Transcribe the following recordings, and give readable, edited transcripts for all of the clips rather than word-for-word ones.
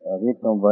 20 November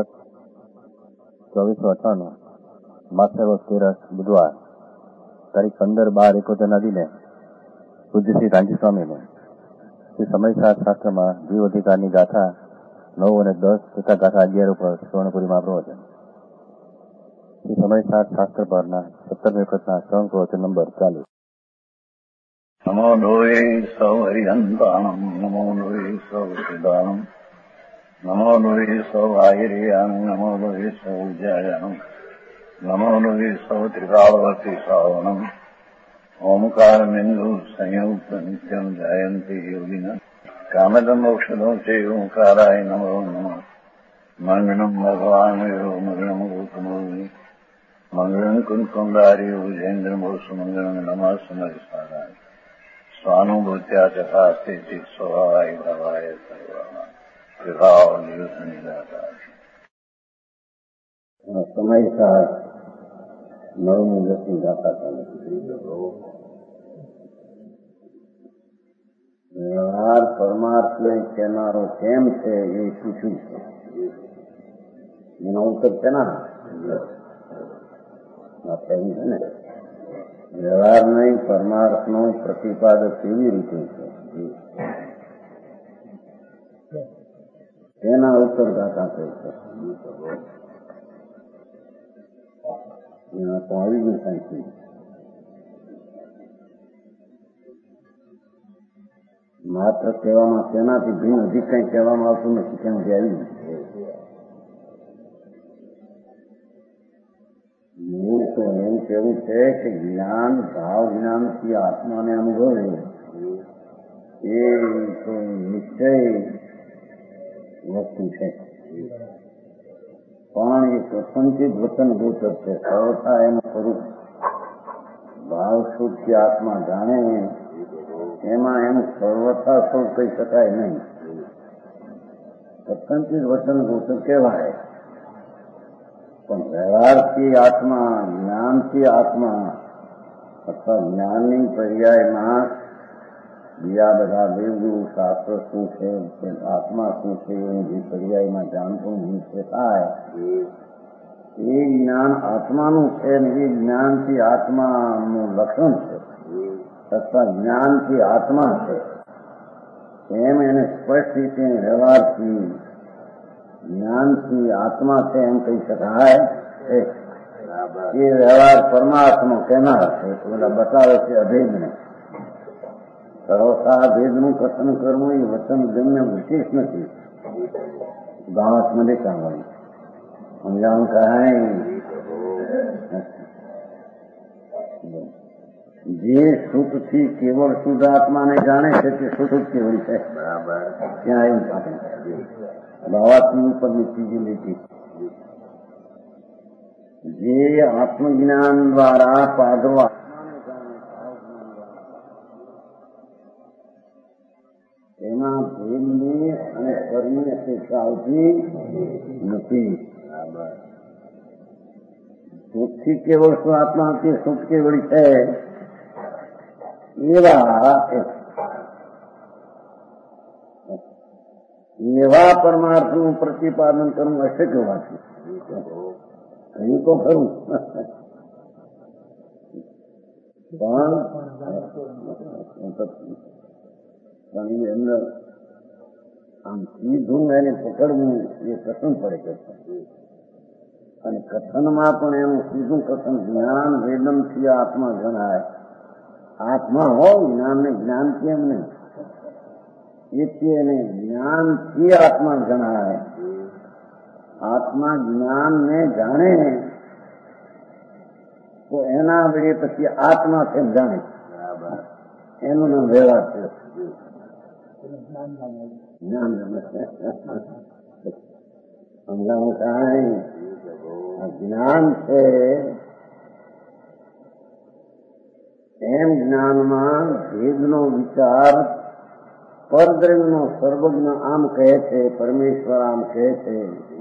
2498 master of તેરસ બુધવાર તારીખ 15/12/71 દિને પૂજ્ય શ્રી કાંચી સ્વામીને શ્રી સમયસાર શાસ્ત્રમાં જીવ અધિકારની ગાથા 9 અને 10 તથા ગાથા 11 ઉપર સ્વર્ણપુરીમાં પ્રવચન. શ્રી સમયસાર શાસ્ત્ર પરના 17મી વખતના સ્વર્ણ પ્રવચન નંબર 40. નમો લોહે સૌ હરિહંતાણમ નમો લોહે સૌ સિદ્ધાણમ નમો લોહે સૌ આહિર્યાણમ નમો લોહે સૌ વિજયાણમ નમો લોહે સૌ ત્રિકાળવતી શ્રાવણમ ઓમકાર બિંદુ સંયુક્ત નિત્યમ જયંતિ યોગિન કામદમ ઔષધો છે ઓંકારાય નમો નમઃ મંગળમ ભગવાન મંગળમ ગૌતમોની મંગળમ કુંકુંડારી વિજેન્દ્રમો સુમંગળમ નમઃ સમરિસારાય સ્વાનુભૂત્યા તથા સ્થિતિ સ્વભાવાય ભવાય સર્વમાં વિભાવ નિયુદ્ધ નિરાકાર. સમયસાર 9મી 10મી ગાથા ચાલે. વ્યવહાર પરમાર્થને કહેનારો કેમ છે એ પૂછ્યું છે. એનો ઉત્તર છે ને એમ છે ને, વ્યવહાર નહીં પરમાર્થનો પ્રતિપાદક કેવી રીતે છે તેના ઉત્તર ગાથા છે. તો આવી ગયું સાંઈ માત્ર કહેવામાં તેનાથી ભિન્ન અધિક કંઈ કહેવામાં આવતું નથી. ત્યાંથી આવી મૂળ તો એવું કેવું છે કે જ્ઞાન ભાવ જ્ઞાનથી આત્માને અનુભવે એ તો નિશ્ચય વસ્તુ છે, પણ એ કથનથી વચન ગોચર છે. સર્વથા એનું સ્વરૂપ ભાવ શુદ્ધ આત્મા જાણે એમાં એનું સર્વથા સ્વરૂપ કહી શકાય નહીં. કથનથી વચન ગોચર કહેવાય, પણ વ્યવહારથી આત્મા જ્ઞાનથી આત્મા અથવા જ્ઞાનની પર્યાયમાં બીજા બધા દેવગુરુ શાસ્ત્ર શું છે, આત્મા શું છે, જે પર્યાયમાં જાણતું નિશ્ચય થાય એ જ્ઞાન આત્માનું છે ને એ જ્ઞાનથી આત્માનું લક્ષણ છે અથવા જ્ઞાનથી આત્મા છે એમ એને સ્પષ્ટ રીતે વ્યવહારથી જ્ઞાનથી આત્મા છે એમ કહી શકાય છે. એ વ્યવહાર પરમાત્મા કહેનાર છે. બધા બતાવે છે અભેદને. સર્વથા ભેદનું કથન કરવું એ વચન જન્ય વિશેષ નથી. ગાવાત્મને સાંભળી સમજાવું કહાય જે સુખથી કેવળ શુદ્ધ આત્માને જાણે છે તે સુખ કેવળ છે. બરાબર ત્યાં એવું આપણે ભાવાત્મા ઉપરની ત્રીજી લીટી જે આત્મજ્ઞાન દ્વારા પાદરો એમાં ભેદની અને ફરની અપેક્ષા આવતી નથી. સુખથી કેવળ શું આત્મા તે સુખ કેવળ છે એવા પરમાર્થનું પ્રતિપાદન કરવું અશક્ય હોવાથી કહ્યું તો ખરું, પણ અંદર આમ સીધું એને પકડવું એ કથન પડે છે. અને કથનમાં પણ એનું સીધું કથન જ્ઞાન વેદનથી આત્મા જણાય. આત્મા હોય જ્ઞાનને જ્ઞાન કેમ નહીં, એથી એને જ્ઞાનથી આત્મા જણાય. આત્મા જ્ઞાનને જાણે તો એના વડે પછી આત્મા કેમ જાણે એનું નામ વ્યવહાર છે. જ્ઞાન સમજાવું કાંઈ જ્ઞાન છે એમ જ્ઞાનમાં ભેદનો વિચાર પરદ્રવ્યનો સર્વજ્ઞ આમ કહે છે, પરમેશ્વર આમ કહે છે,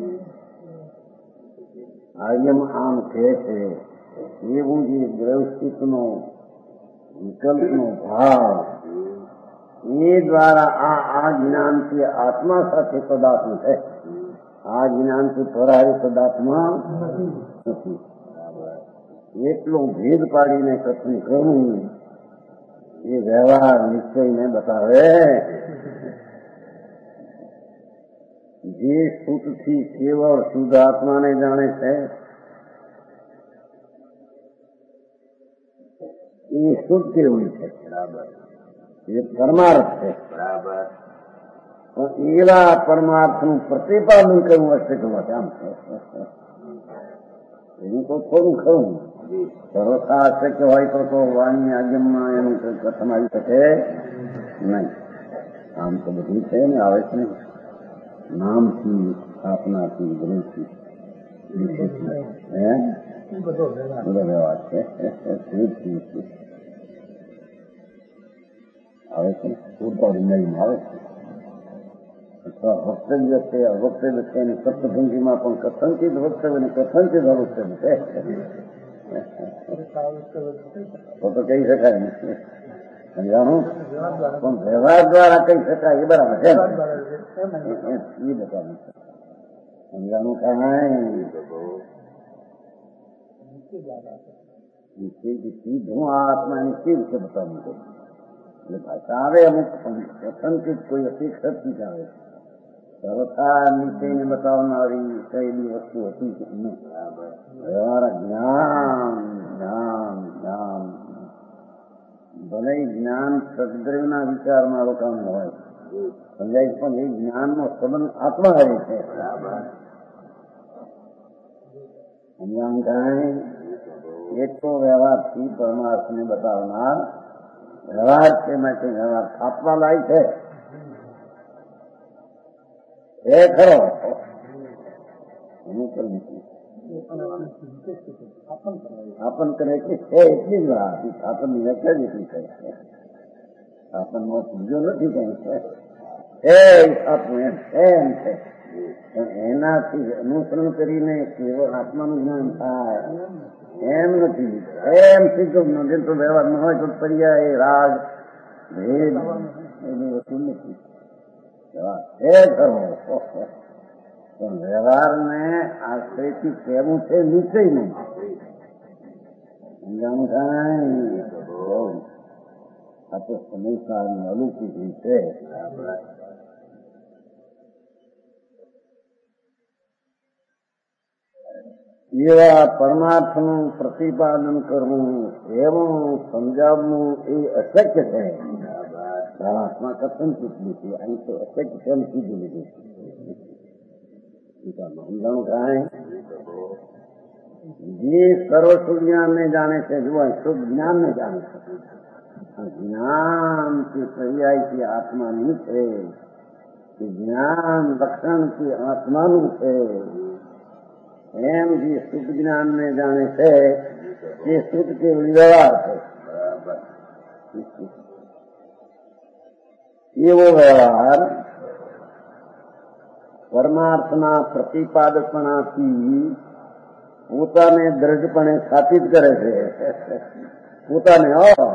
આયમ આમ કહે છે, એવું જે દ્રવસ્થિતનો વિકલ્પનો ભાવ એ દ્વારા આ જ્ઞાનથી આત્મા સાથે પદાર્થ છે. આ જ્ઞાનથી પરાય પદાર્થમાં નથી. એટલો ભેદ પાડીને કથન કરવું એ વ્યવહાર નિશ્ચયને બતાવે. જે શુદ્ધથી કેવળ શુદ્ધ આત્માને જાણે છે એ શુદ્ધ કેવું છે, બરાબર, એ પરમાર્થ છે, બરાબર. પણ એવા પરમાર્થનું પ્રતિપાદન કરવું હશે કે આમ એનું તો થોડું ખરું. સર્વથા અશક્ય હોય તો વાણી આજ્ઞામાં એનું કથન આવી શકે નહીં. આમ તો બધું છે ને, આવે છે ને નામથી, સ્થાપનાથી, ગુરુથી બધો વ્યવહાર છે. આવે છે પૂરતા નહીં આવે છે. અથવા વક્તવ્ય છે, અવક્તવ્ય છે અને સપ્તભંગીમાં પણ કથનથી જ વક્તવ્ય ને કથનથી જ અવક્તવ્ય છે તો કહી શકાય નહીં. સમજાણું? પણ વ્યવહાર દ્વારા કહી શકાય એ બરાબર છે. એ બતાવું સમજાણું કાંઈ સીધું આ આત્માની સી રીતે બતાવવું કરું એટલે ભાષા આવે અમુક કથનથી કોઈ અપેક્ષાથી જ આવે. સર્વથા નીચેને બતાવનારી કઈ વસ્તુ હતી કે નહીં. વ્યવહાર જ્ઞાન જ્ઞાન જ્ઞાન ભલે જ્ઞાન સદગ્રહના વિચારમાં રોકાણ હોય સમજાય, પણ એ જ્ઞાનનો સંબંધ આત્મા આવે છે. સમજાણ કાંઈ એટલો વ્યવહારથી પરમાર્થને બતાવનાર વ્યવહાર છે. માટે વ્યવહાર આપવા લાય છે એ ખરો એનું પણ નથી. સ્થાપન કરે કે છે એટલી જ વાત. સ્થાપનની વ્યાખ્યા જ એટલી કરે છે. સ્થાપનનો બીજો નથી કઈ છે આપવું એમ છે. પણ એનાથી અનુસરણ કરીને કેવળ આત્માનું જ્ઞાન થાય એમ નથી. એમ સીધો મંદિર તો વ્યવહાર ન હોય તો પર્યાય રાગ ભેદ એની વસ્તુ નથી. એ ખરો પણ વ્યવહારને આશ્રયથી કહેવું છે નિશ્ચય નહીં. સમજાણું કાંઈ આ તો સમયસારની અલૌકિક છે. એવા પરમાર્થનું પ્રતિપાદન કરવું, એવું સમજાવવું એ અશક્ય છે. આત્મા કથન ચૂકલી છે, અહીં તો અશક્ય છે કીધું લીધું. સમજાણું કાંઈ જે સર્વ સુજ્ઞાનને જાણે છે, જુઓ શુદ્ધ જ્ઞાનને જાણે છે. જ્ઞાનથી પર્યાયથી આત્માની છે, જ્ઞાન લક્ષણથી આત્માનું છે. એમ જે શુદ્ધ જ્ઞાનને જાણે છે એ શુદ્ધ કેવળ વ્યવહાર છે. એવો વ્યવહાર પરમાર્થના પ્રતિપાદકપણાથી પોતાને દ્રઢપણે સ્થાપિત કરે છે. પોતાને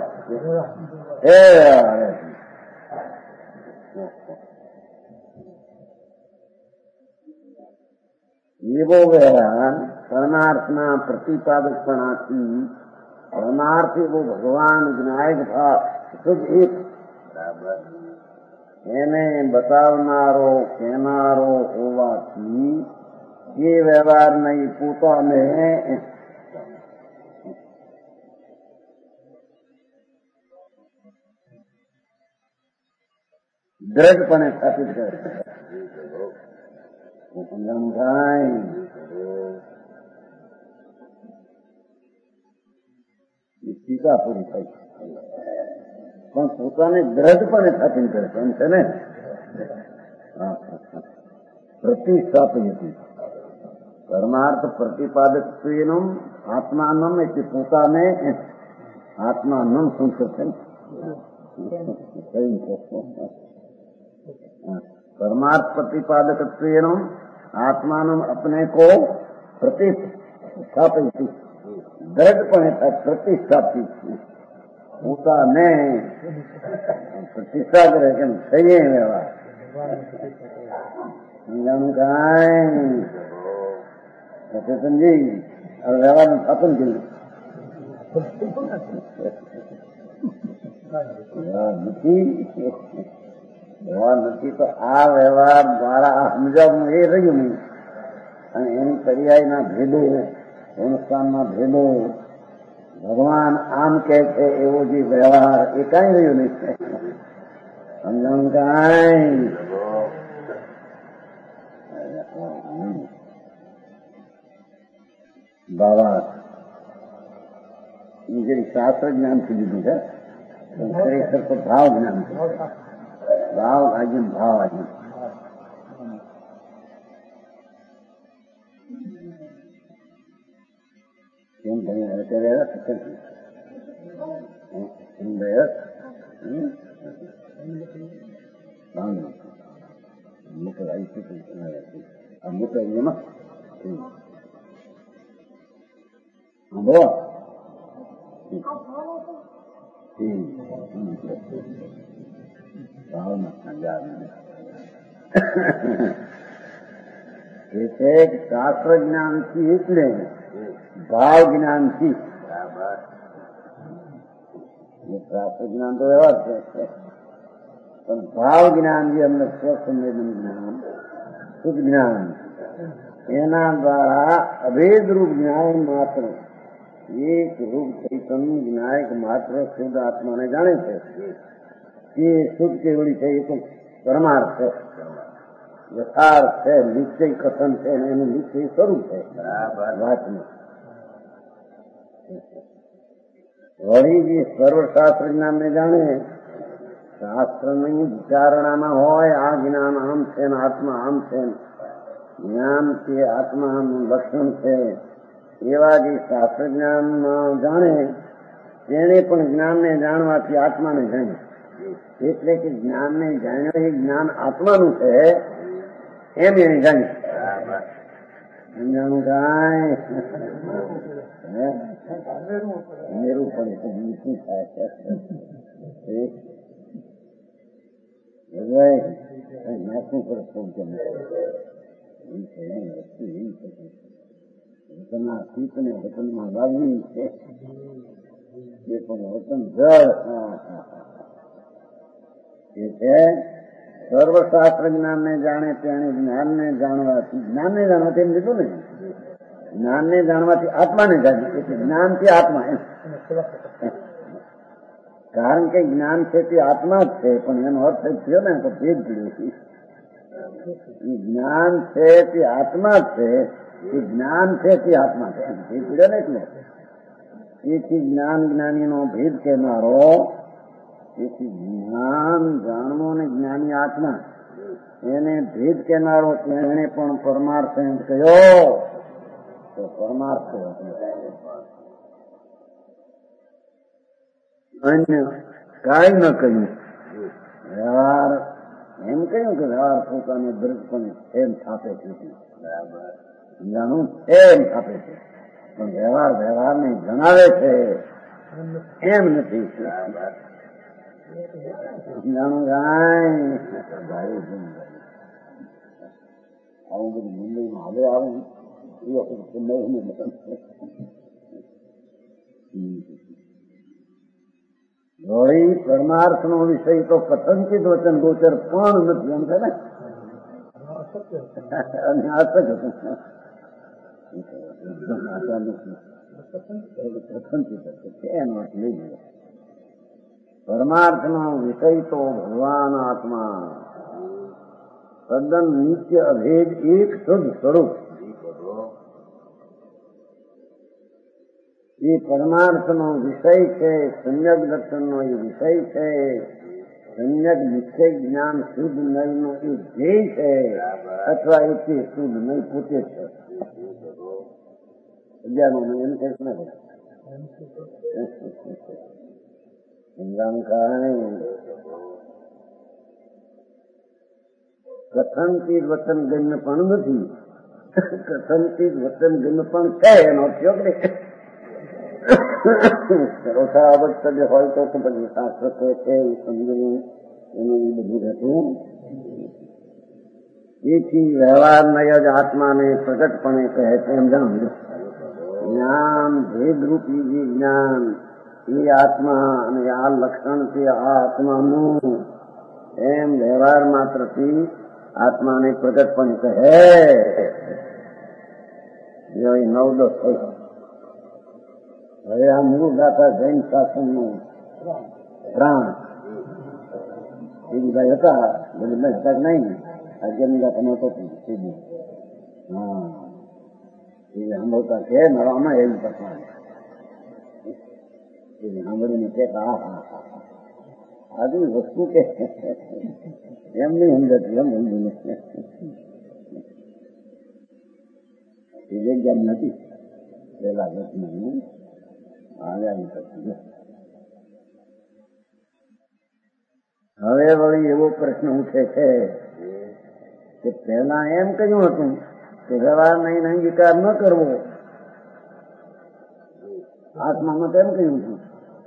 એવો વ્યવહાર પરમાર્થના પ્રતિપાદકપણાથી પરમાર્થ એવો ભગવાન વિનાયક ભાવ શુદ્ધ એક એને બતાવનારો કહેનારો હોવાથી એ વ્યવહાર નહીં પોતાને દ્રઢપણે સ્થાપિત કરે. સમજાણું થાય? ટીકા પૂરી થઈ પણ પોતાને દ્રઢપણે સ્થાપિત કરે એમ છે ને. પ્રતિસ્થાપિત હતી પરમાર્થ પ્રતિપાદકત્વેનું આત્માનમ એટલે પોતાને આત્માનમ સંસ્કૃત છે. परमार्थ प्रतिपादकत्वेन आत्मानं अपने को प्रतिस्थापित दृढ़पणे प्रतिष्ठापित પોતાને પ્રતિષ્ઠા કરે કેમ થઈએ વ્યવહાર સમજાણું કાંઈ સચેતનજી હવે વ્યવહારનું સ્થાપન કર્યું. વ્યવહાર નથી તો આ વ્યવહાર દ્વારા સમજાવવું એ રહ્યું નહીં. અને એની પર્યાયના ભેદો, સંસ્થાનના ભેદો, ભગવાન આમ કે છે એવો જે વ્યવહાર એ કાંઈ રહ્યું નહીં. સમજાણું કાંઈ બાબા એ જે શાસ્ત્ર જ્ઞાનથી લીધું છે ખરેખર તો ભાવ જ્ઞાન છે. ભાવ આજ્ઞ ભાવ આજ્ઞ કેમ તમે અત્યારે મોટર આવી મોટર એમાં બોલો શાસ્ત્ર જ્ઞાનથી એટલે ભાવ જ્ઞાનથી. શાસ્ત્ર જ્ઞાન તો વ્યવહાર છે પણ ભાવ જ્ઞાન જે અમને સ્વસંવેદન જ્ઞાન, શુદ્ધ જ્ઞાન, એના દ્વારા અભેદરૂપ જ્ઞાન માત્ર એક રૂપ ચૈતન્ય જ્ઞાયક માત્ર શુદ્ધ આત્માને જાણે છે. એ શુદ્ધ કેવડી છે એ તો પરમાર્થ છે, યથાર્થ છે, નિશ્ચય કથન છે અને એનું નિશ્ચય સ્વરૂપ છે વાતનું. વળી જે સર્વશાસ્ત્ર જ્ઞાનને જાણે, શાસ્ત્રની વિચારણામાં હોય આ જ્ઞાન આમ છે ને આત્મા આમ છે, જ્ઞાન તે આત્માનું લક્ષણ છે, એવા જે શાસ્ત્ર જ્ઞાનમાં જાણે તેને પણ જ્ઞાનને જાણવાથી આત્માને જાણે. એટલે કે જ્ઞાનને જાણ્યો એ જ્ઞાન આત્માનું છે એમ એને જાણે. સમજાણું કાંઈ મેરું પડે તો શું થાય છે? નાખવું પડે થોડું વસ્તુ એવી છે વતનના શીતને વતનમાં વાવવી છે એ પણ વતન જળ એ છે. સર્વશાસ્ત્ર જ્ઞાનને જાણે તેને જ્ઞાનને જાણવાથી, જ્ઞાનને જાણવાથી એમ લીધું ને, જ્ઞાનને જાણવાથી આત્માને જાણે એટલે જ્ઞાનથી આત્મા એમ. કારણ કે જ્ઞાન છે તે આત્મા જ છે પણ એનો અર્થ થયો ને તો ભેદ પીડ્યો. જ્ઞાન છે તે આત્મા જ છે, એ જ્ઞાન છે તે આત્મા છે ભેદ પીડ્યો ને. એટલે તેથી જ્ઞાન જ્ઞાનીનો ભેદ કહેનારો, તેથી જ્ઞાન જાણવો ને જ્ઞાની આત્મા એને ભેદ કહેનારો એને પણ પરમાર્થ એમ કહ્યો તો પરમાર્થ અન્ય કાંઈ ન કહ્યું. વ્યવહાર એમ કહ્યું કે વ્યવહાર પોતાને દૃઢપણે એમ સ્થાપે છે, જાણું એમ સ્થાપે છે પણ વ્યવહાર વ્યવહારને જણાવે છે એમ નથી. જાણું કાંઈ આવું બધું મુંબઈમાં હવે આવું એ વખત વળી પરમાર્થનો વિષય તો કથનચિત વચન ગોચર પણ નથી એમ છે ને, અને અસત્ય કથનચિત એનો અર્થ લઈ ગયો. પરમાર્થનો વિષય તો ભગવાન આત્મા તદ્દન નિત્ય અભેદ એક શુદ્ધ સ્વરૂપ. એ પરમાર્થનો વિષય છે, સમ્યક દર્શનનો એ વિષય છે, સમ્યક નિશ્ચય જ્ઞાન શુદ્ધ નયનો એ ધ્યેય છે, અથવા એ તે શુદ્ધ નય પોતે છે. અગિયારમો એમ કહે છે ને કથનથી વચન ગમ્ય પણ નથી, કથનથી વચન ગમ્ય પણ છે એનો ઉપયોગ નહીં. સરોસાવત હોય તો પછી શાસ્ત્ર કહે છે એ સમજવું એનું એ બધું રહેતું તેથી વ્યવહારમય જ આત્માને પ્રગટપણે કહે છે એમ જાણજો. જ્ઞાન ભેદરૂપી જે જ્ઞાન એ આત્મા અને આ લક્ષણથી આ આત્માનું એમ વ્યવહાર માત્રથી આત્માને પ્રગટપણે કહે. નવદો થયો. હવે આ મૂળ ગાથા જૈન શાસનનું પ્રાણ એ બધા હતા. બધા હતા નહીં. આજ્ઞાની ગાથા નહોતો સીધી. હા એ સાંભળતા છે નવામાં એવી પસંદ સાંભળીને કે હા હા હા આજુ વસ્તુ કે એમ નહીં સમજતું એમ સમજીને એ જ્ઞાન નથી પેલા ઘટનાનું આવ્યા પછી. હવે વળી એવો પ્રશ્ન ઉઠે છે કે પહેલા એમ કહ્યું હતું કે વ્યવહારનો અંગીકાર ન કરવો. આત્મામાં તેમ કહ્યું હતું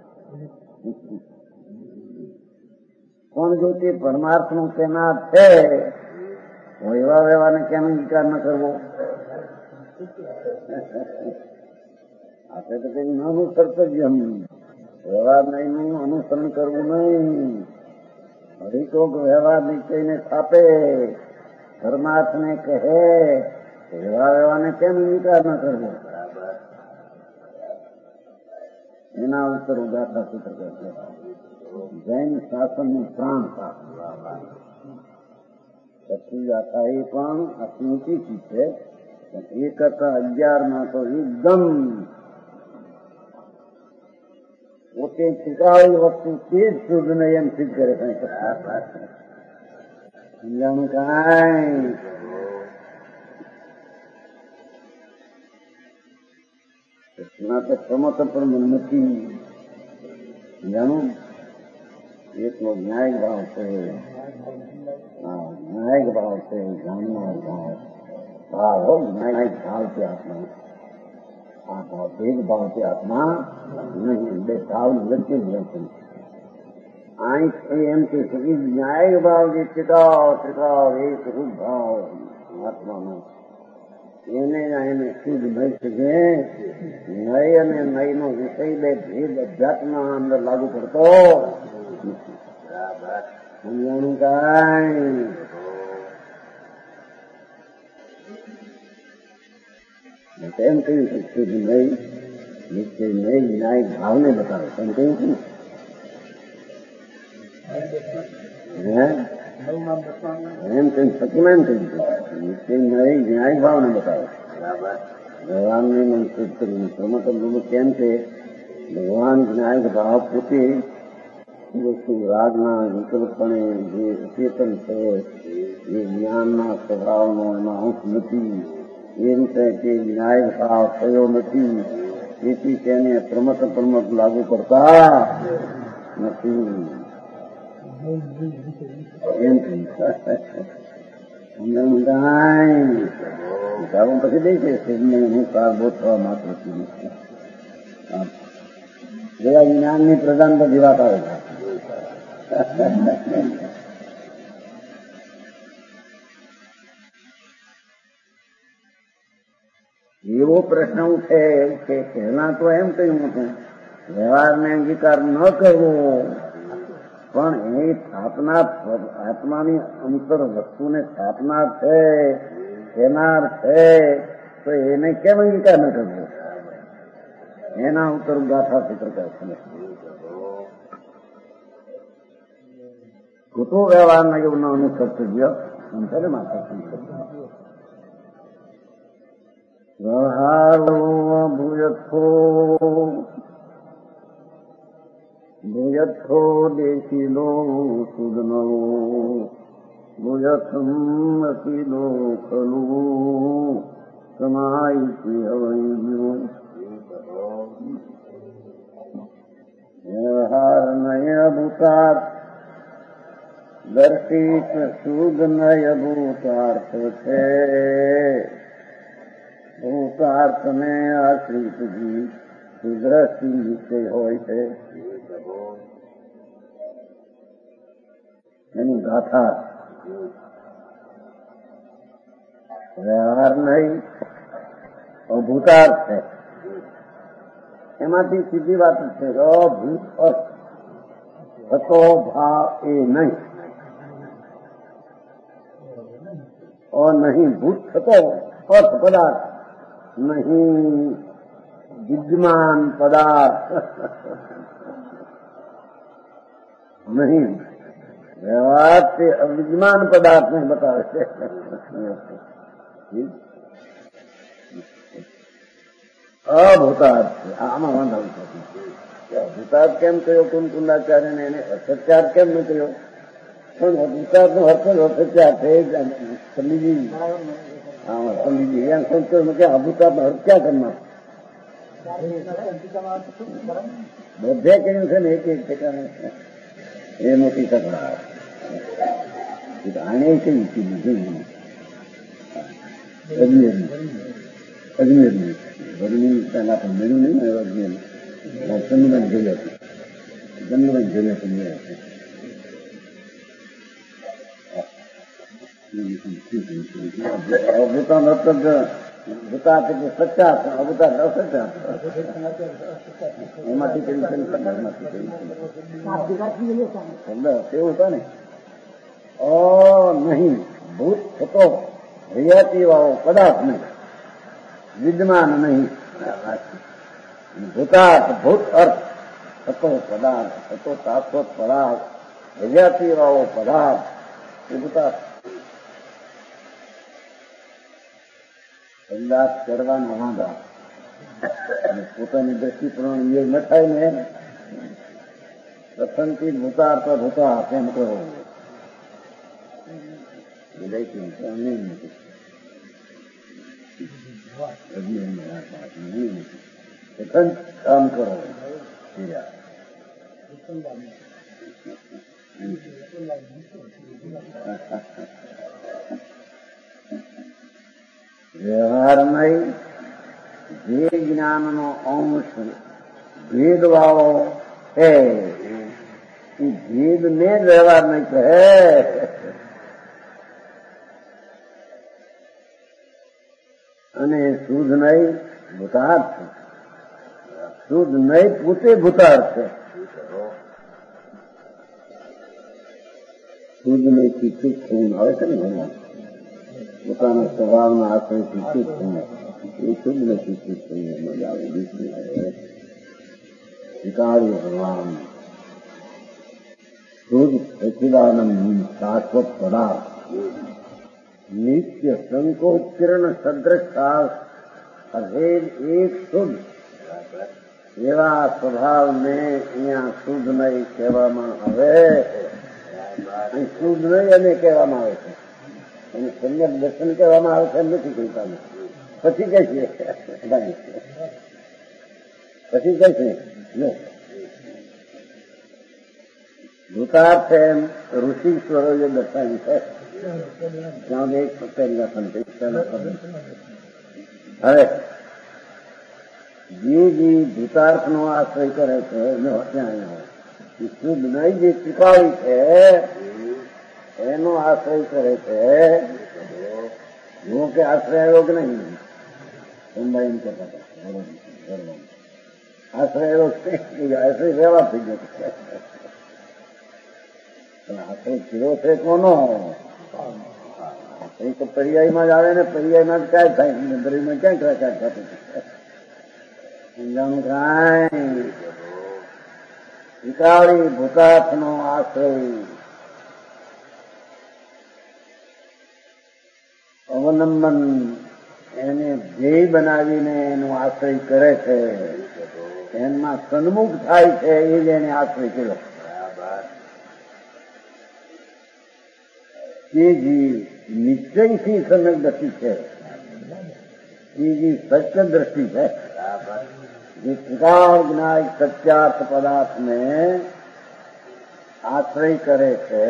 પણ જો તે પરમાર્થનો તેના છે તો એવા વ્યવહારને કેમ અંગીકાર ન કરવો? આપણે તો કઈ નાનું કર્તવ્ય વ્યવહારનું અનુસરણ કરવું નહીં. હરિકો વ્યવહાર નિશ્ચયને સ્થાપે પરમાર્થને કહે એવા વ્યવહારને કેમ અંગીકાર ન કરવો? એના ઉત્તર ઉદાતા સૂત્ર કહે જૈન શાસનનું પ્રાણ પછી ગાથા એ પણ અતિ છે. એ કરતા 11 તો એકદમ પોતે ચુકાવેલી વસ્તુ તે જ શુદ્ધ નહીં એમ સિદ્ધ કરે. સમજાણું કાંઈ તો સમત પણ નથી. જાણું એટલો ન્યાયિક ભાવ છે. ન્યાયિક ભાવ છે. જાણનાર ભાવ ભાવ ન્યાયિક ભાવ છે આત્મા. આ ભાવ ભેદભાવ છે આત્મા નહીં. બે ભાવ વચ્ચે જ રહેશે. અહીં એમ કે ન્યાયિક ભાવ જે ત્રિકાવ એક રૂપ ભાવ આત્માનો એને શુદ્ધ નહીં શકે. નય અને નય નો વિષય બે ભેદ અધ્યાત્મના અંદર લાગુ પડતો સમજાણું કાંઈ? એમ કહ્યું કે શુદ્ધ નહીં નિશ્ચય નહીં ન્યાય ભાવને બતાવે. એમ કહ્યું છું એમ કહ્યું સચમાં એમ કહ્યું નિશ્ચય નહીં ન્યાય ભાવને બતાવે. ભગવાનને મન શુદ્ધ કર્યું. પ્રમોદ કેમ છે ભગવાન ન્યાય ભાવ પોતે વસ્તુ રાગના વિકલ્પણે જે ચેતન છે એ જ્ઞાનના સ્વભાવનો એમાં અંશ નથી. એ રીતે તે ન્યાય ભાવ થયો નથી. તેથી તેને પ્રમત લાગુ કરતા નથી. એમ સમજાવું પછી દઈ છે હું કારબો થવા માત્ર છું. જેવા જ્ઞાનની પ્રધાનતા જેવા આવે છે. એવો પ્રશ્ન ઉઠે કે પહેલા તો એમ કહ્યું હતું વ્યવહારને અંગીકાર ન કરવો, પણ એ સ્થાપના આત્માની અંતર વસ્તુને સ્થાપના છે એનાર છે તો એને કેમ અંગીકાર ન કરવો? એના ઉત્તર ગાથા સૂત્ર કહે છે કુતો વ્યવહારના એવું અનુકર્તવ્ય અંતરે માત્ર વ્યવહારો ભૂયથો દેશીલો સુદનો ભૂયથમ અકીલો ખલું સમાયથી હવૈયું વ્યવહાર નય ભૂતાર દર્શિત શુદ્ધ નય ભૂતાર્થ છે. ભૂતાર્થ ને આશ્રિત જી સુદ્રષ્ટિ નિશ્ચય હોય છે. એની ગાથા વ્યવહાર નહીં, અભૂતાર્થ છે. એમાંથી સીધી વાત છે, અભૂત અર્થ થતો ભાવ એ નહીં, નહીં ભૂત થતો અર્થ પદાર્થ નહીં, વિદ્યમાન પદાર્થ નહીં. વ્યવહાર તે અવિદ્યમાન પદાર્થને બતાવે છે. અભૂતાર્થ આમાં વાંધો નથી. અભૂતાર્થ કેમ કહ્યો કુંડાચાર્યને, એને અસત્યાર કેમ ન કહ્યો? પણ અભૂતાર્થ નો અર્થ અસત્યાર છે. પંડિતજી એમ સંતો કે અભૂતાર્થ નો અર્થ ક્યાં કરનાર બધે કર્યું છે ને, એક એક ઠેકાણે એ મોટી તકરાર. આને કઈ કીધું અજમેરની ગરમી પહેલા પણ મેળ્યું નહીં ને અજમેર ચંદ્રબેન જોઈ હતી, ચંદ્રબેન જોઈ હતી. અભૂતા મતલબ ભૂતા સચ્ચા અભૂતા અસચ્ચા એમાંથી કેવું છે એવું છે ને. નહીં ભૂત થતો હયાતી વાળો પદાર્થ નહીં, વિદ્યમાન નહીં. ભૂતાર્થ ભૂત અર્થ થતો પદાર્થ, થતો શાશ્વત પદાર્થ, હયાતી વાળો પદાર્થ એ ભૂતાર્થ. અંદાજ કરવાના વાંધા પોતાની દ્રષ્ટિ પ્રમાણે એ ન થાય ને. પ્રસંગથી ભૂતાર્થ ભૂતાર્થ એમ કહો. કામ કરો વ્યવહાર નહીં, જે જ્ઞાનનો અંશ ભેદ વાળો છે એ ભેદ ને જ વ્યવહાર નહીં કહે. અને શુદ્ધ નહીં ભૂતાર્થ, શુદ્ધ નહીં પોતે ભૂતાર્થ છે. શુદ્ધ નહીં ચિત્તિત થવું આવે છે ને ભગવાન પોતાના સ્વભાવના આશ્રયથી ચિત્ત થવું, એ શુદ્ધ નથી. ચિત્ત થઈને મજા આવે, સ્વીકાર્ય ભગવાન શુદ્ધ સચિદાનંદ શાશ્વત પદાર્થ નિત્ય સંકોચ કિરણ સદ્રષ્ટા અભેદ એક શુદ્ધ એવા સ્વભાવને અહીંયા શુદ્ધ નહીં કહેવામાં આવે. શુદ્ધ નહીં એને કહેવામાં આવે છે, એને સમ્યક દર્શન કહેવામાં આવે છે એમ નથી કહેતા. પછી કઈ છે, પછી કઈ છે ભૂતાર્થ એમ ઋષિ સ્વરોએ દર્શાવ્યું છે. ત્યાં એક પહેલા હવે જે ભૂતાર્થ નો આશ્રય કરે છે ત્યાં શુદ્ધ નહીં, જે ચુકાવી છે એનો આશ્રય કરે છે. જો કે આશ્રય આવ્યો કે નહીં, સંભાઈ કહેતા આશ્રય આવ્યો, આશ્રય વ્યવહાર થઈ ગયો. પણ આશ્રય કેવો છે કોનો? એ તો પર્યાયમાં જ આવે ને, પર્યાયમાં જ ક્યાં થાય, નંદરીમાં ક્યાં ક્યાં થતું સમજાણું કાંઈ. વિકાળી ભૂતાર્થ નો આશ્રય અવલંબન એને ધ્યેય બનાવીને એનો આશ્રય કરે છે, એમાં સન્મુખ થાય છે, એ જ એને આશ્રય કર્યો. એ જીવ નિશ્ચયથી સમ્યક દ્રષ્ટિ છે, એ જીવ સત્ય દ્રષ્ટિ છે. જે ત્રિકાળ જ્ઞાય સત્યાર્થ પદાર્થને આશ્રય કરે છે,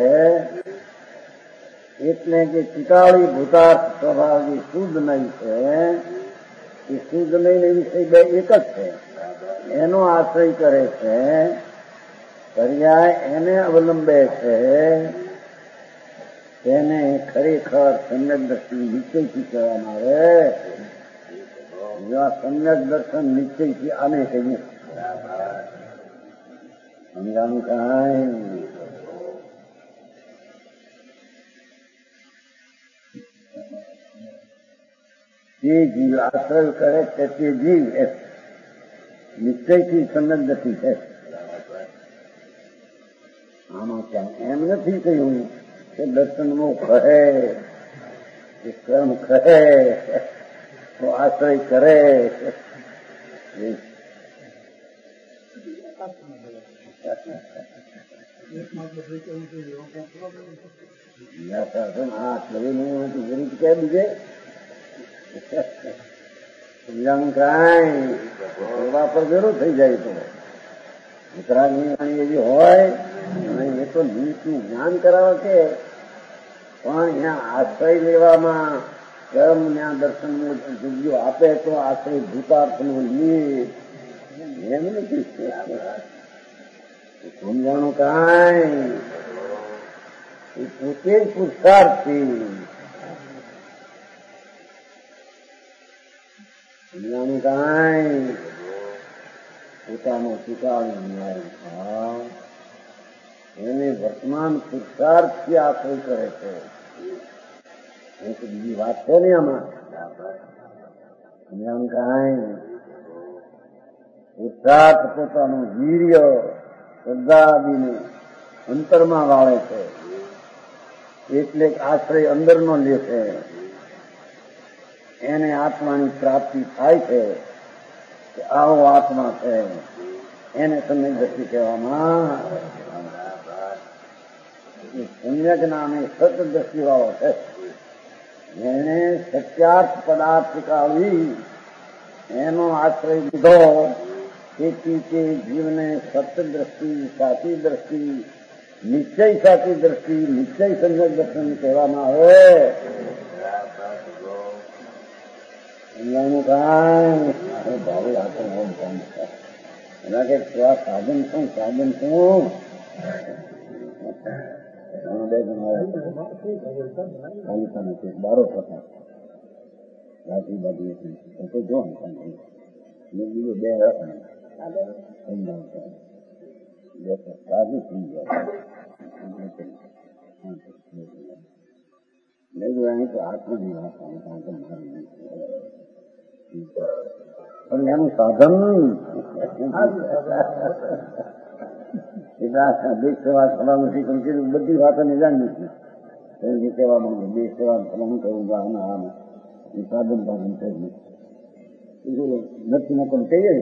એટલે કે ત્રિકાળી ભૂતાર્થ સ્વભાવ જે શુદ્ધ નહીં છે, એ શુદ્ધ નહીં વિષય બે એક જ છે, એનો આશ્રય કરે છે, પર્યાય એને અવલંબે છે. તેને ખરેખર સમ્યક દ્રષ્ટિ નિશ્ચયથી કહેવામાં આવે. સમ્યક દર્શન નિશ્ચયથી આને કહીએ. સમજાણું કાંઈ? જે જીવ આશ્રય કરે છે તે જીવ નિશ્ચયથી સમ્યક દ્રષ્ટિ છે. આમાં ક્યાં એમ નથી કહ્યું કે દર્શનનું કહે કે કર્મ કહે તો આશ્રય કરે. બીજે સમજાણું કાંઈ સેવા પર ભેરું થઈ જાય તો ઉત્તરાયણની વાણી એવી હોય એ તો નીચનું જ્ઞાન કરાવે છે, પણ અહીંયા આશ્રય લેવામાં કર્મ ત્યાં દર્શનનું જગ્યો આપે તો આશ્રય ભૂતાર્થનો લે એમ નથી. સમજાણું કાંઈ? એ પોતે જ પુરુષાર્થી. સમજાણું કાંઈ? પોતાનો સ્વીકારનો ન્યાય એને વર્તમાન પુરુષાર્થથી આશ્રય કરે છે. એ તો બીજી વાત છે ને આમાં. સમજાણું કાંઈ? પુરુષાર્થ પોતાનું વીર્ય શ્રદ્ધાદીને અંતરમાં વાળે છે, એટલે આશ્રય અંદરનો લે છે. એને આત્માની પ્રાપ્તિ થાય છે કે આવો આત્મા છે. એને સમ્યક દ્રષ્ટિ કહેવામાં. સમ્યક નામે સત દ્રષ્ટિ વાળો છે. એને સત્યાર્થ પદાર્થ શીખાવી એનો આશ્રય લીધો. તેથી તે જીવને સત દ્રષ્ટિ, સાચી દ્રષ્ટિ, નિશ્ચય સાચી દ્રષ્ટિ, નિશ્ચય સમ્યક દર્શન કહેવામાં આવે. સમજાણું કાંઈ? ભાવે એના કે સાધન શું સાધન શું બારો થતા રાતી બાજુ તો જો બીજું બે સાધુ થઈ ગયા અહીં તો આત્માની વાત પણ એનું સાધન દેશ સેવા થવાનું નથી. બધી વાતો નિદાન નથી કહેવા માંગે. દેશ સેવા થવાનું કરવું આમાં એ સાધન સાધન છે નથી ને પણ કહીએ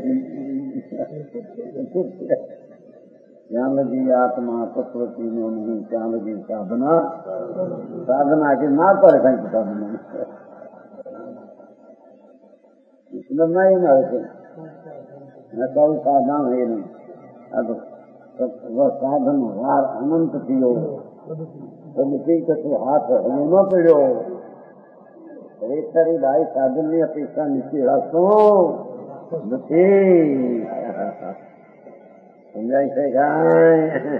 જ્યાં લગી આત્મા પ્રકૃતિ નો નહીં ત્યાં લગી સાધના સાધના કે ના પડે કઈ સાધના ઇસ્લામમાં એવું આવે છે. કહું સાધન એ નહીં. આ તો સાધન વાર અનંત થયો કઈ કશું હાથ હજુ ન પડ્યો. ખરેખર ભાઈ સાધન ની અપેક્ષા નીચે રાખતો નથી. સમજાય છે કાંઈ?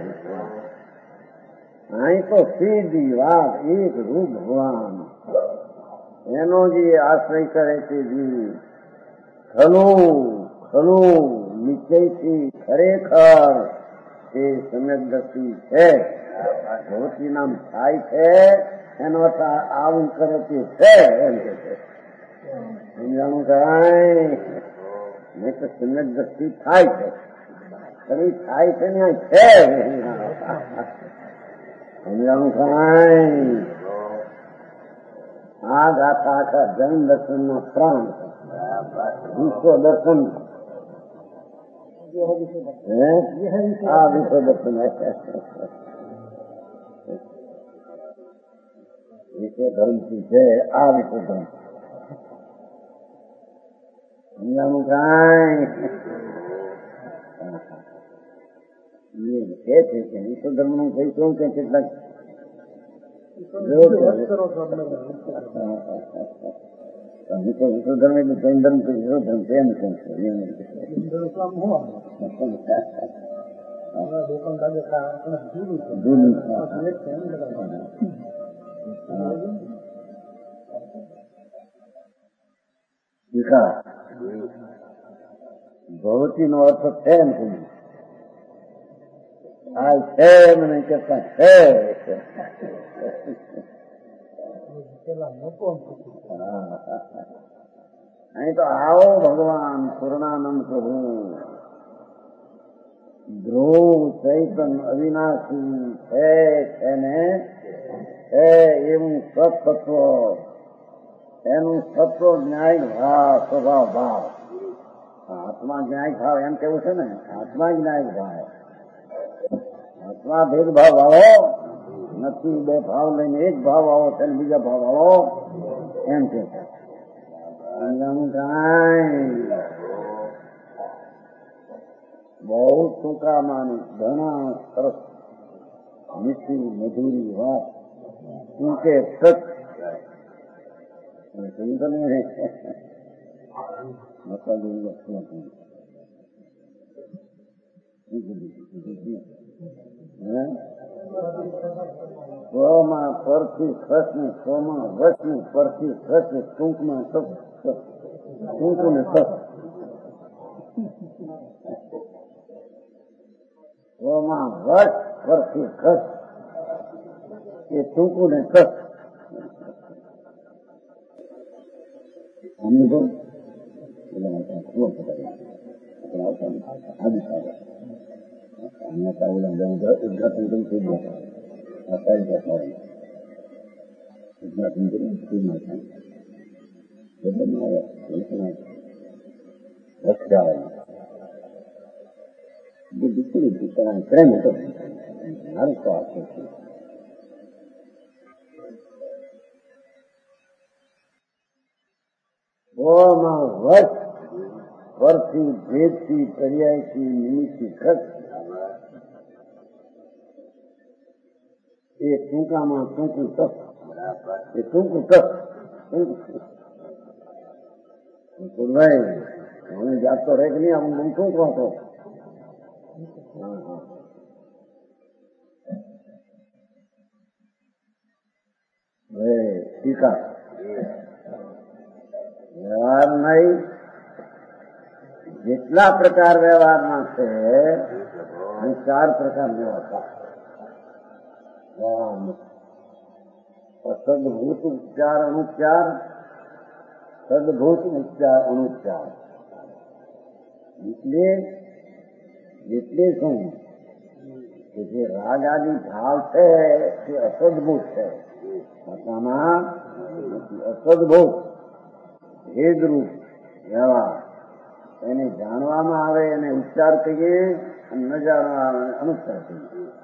અહીં તો સીધી વાત એક રૂપ ભગવાન એનો જે આશ્રય કરે છે જીવ ખલું નિશ્ચયથી ખરેખર તે સમ્યક દ્રષ્ટિ છે. ભગવતી નામ થાય છે એનો અર્થ આવું કરે તે છે એમ કે છે. સમજાણું કાંઈ? નહીં તો સમ્યક દ્રષ્ટિ થાય છે ખરી થાય છે ને છે. સમજાણું કાંઈ? આ ગાતા આખા જન દર્શન ના પ્રાણ વિશ્વ દર્શન આ વિશ્વ દર્શન વિશ્વ ધર્મથી છે. આ વિશ્વ ધર્મ સમજાણું કાંઈ? કે છે કે વિશ્વ ધર્મ નું કહીશું કે કેટલાક વિશ્વ ધર્મ એટલે જૈન ધર્મ તો વિશ્વ ધર્મ છે એમ કેમ છે. વિકાસ ભગવતી નો અર્થ છે એમ કહ્યું. આ છે મને કરતા છે. અહીં તો આવો ભગવાન પૂર્ણાનંદ પ્રભુ ધ્રુવ ચૈતન અવિનાશી છે ને છે એવું સત્તત્વ, એનું સત્વ ન્યાય ભાવ સ્વભાવ ભાવ. આત્મા ન્યાય ભાવ એમ કેવું છે ને, આત્મા ન્યાય ભાવ. આત્મા ભેદભાવ આવો નથી, બે ભાવ લઈને એક ભાવ આવો છે બીજા ભાવ આવો એમ કે છે. બહુ ટૂંકામાં ઘણા સરસ મીઠી મધુરી વાત શું કે સત સ્વમાં પરથી સ્વસને, સ્વમાં વસને પરથી સ્વસને, ટૂંકમાં ટૂંકું ને સત. સ્વમાં વસ પરથી ખસ એ ટૂંકું ને સત. અનુભવ ઉદઘાટન કરી થઈ ગયા. ઉદઘાટન કરી પ્રેમ હતો મારું તો આપે છે. વર્ષ પરથી ભેદથી પર્યાયથી નિમિત્તથી ખર્ચ એ ટૂંકામાં ટૂંકું તપ. એ ટૂંકું તપ ભાઈ મને જાગતો રહે કે નહીં, આમ હું શું કહો છો. ટીકા વ્યવહાર નહીં, જેટલા પ્રકાર વ્યવહારના છે એ 4 પ્રકાર વ્યવહાર. સદભૂત ઉપચાર અનુપચાર, સદભૂત ઉપચાર અનુપચાર. એટલે શું કે જે રાગ આદિ ભાવ છે તે અસદભૂત છે, પોતાના અસદભૂત ભેદરૂપ વ્યવહાર. એને જાણવામાં આવે એને ઉપચાર કહીએ અને ન જાણવા આવે અનુપચાર કહીએ.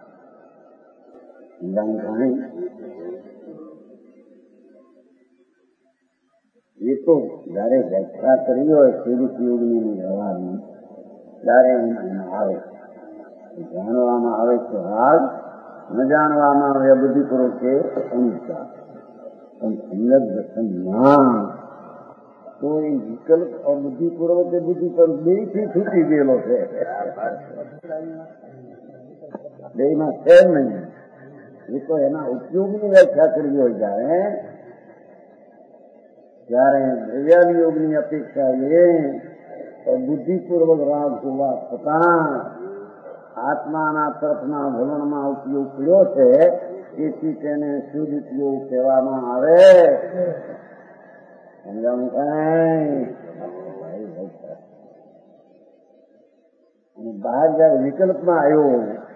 એ તો જયારે વ્યાખ્યા કરી હોય ખેડૂત યોગની વ્યવહારની ત્યારે આવે જાણવામાં આવે તો રાગ, ન જાણવામાં આવે બુદ્ધિપૂર્વક કે અનુસાર. પણ સંગત દર્શનમાં તો એ વિકલ્પ અબુદ્ધિપૂર્વક કે બુદ્ધિ પર બેથી છૂટી ગયેલો છે. બેમાં છે નહીં. એ તો એના ઉપયોગની વ્યાખ્યા કરવી હોય ત્યારે દ્રવ્યાદી યોગની અપેક્ષા એ બુદ્ધિપૂર્વક રાગ હોવા છતાં આત્માના તરફના વલણમાં ઉપયોગ કર્યો છે, તેથી તેને શુદ્ધ ઉપયોગ કહેવામાં આવે. સમજાવું કઈ? અને બહાર જયારે વિકલ્પમાં આવ્યો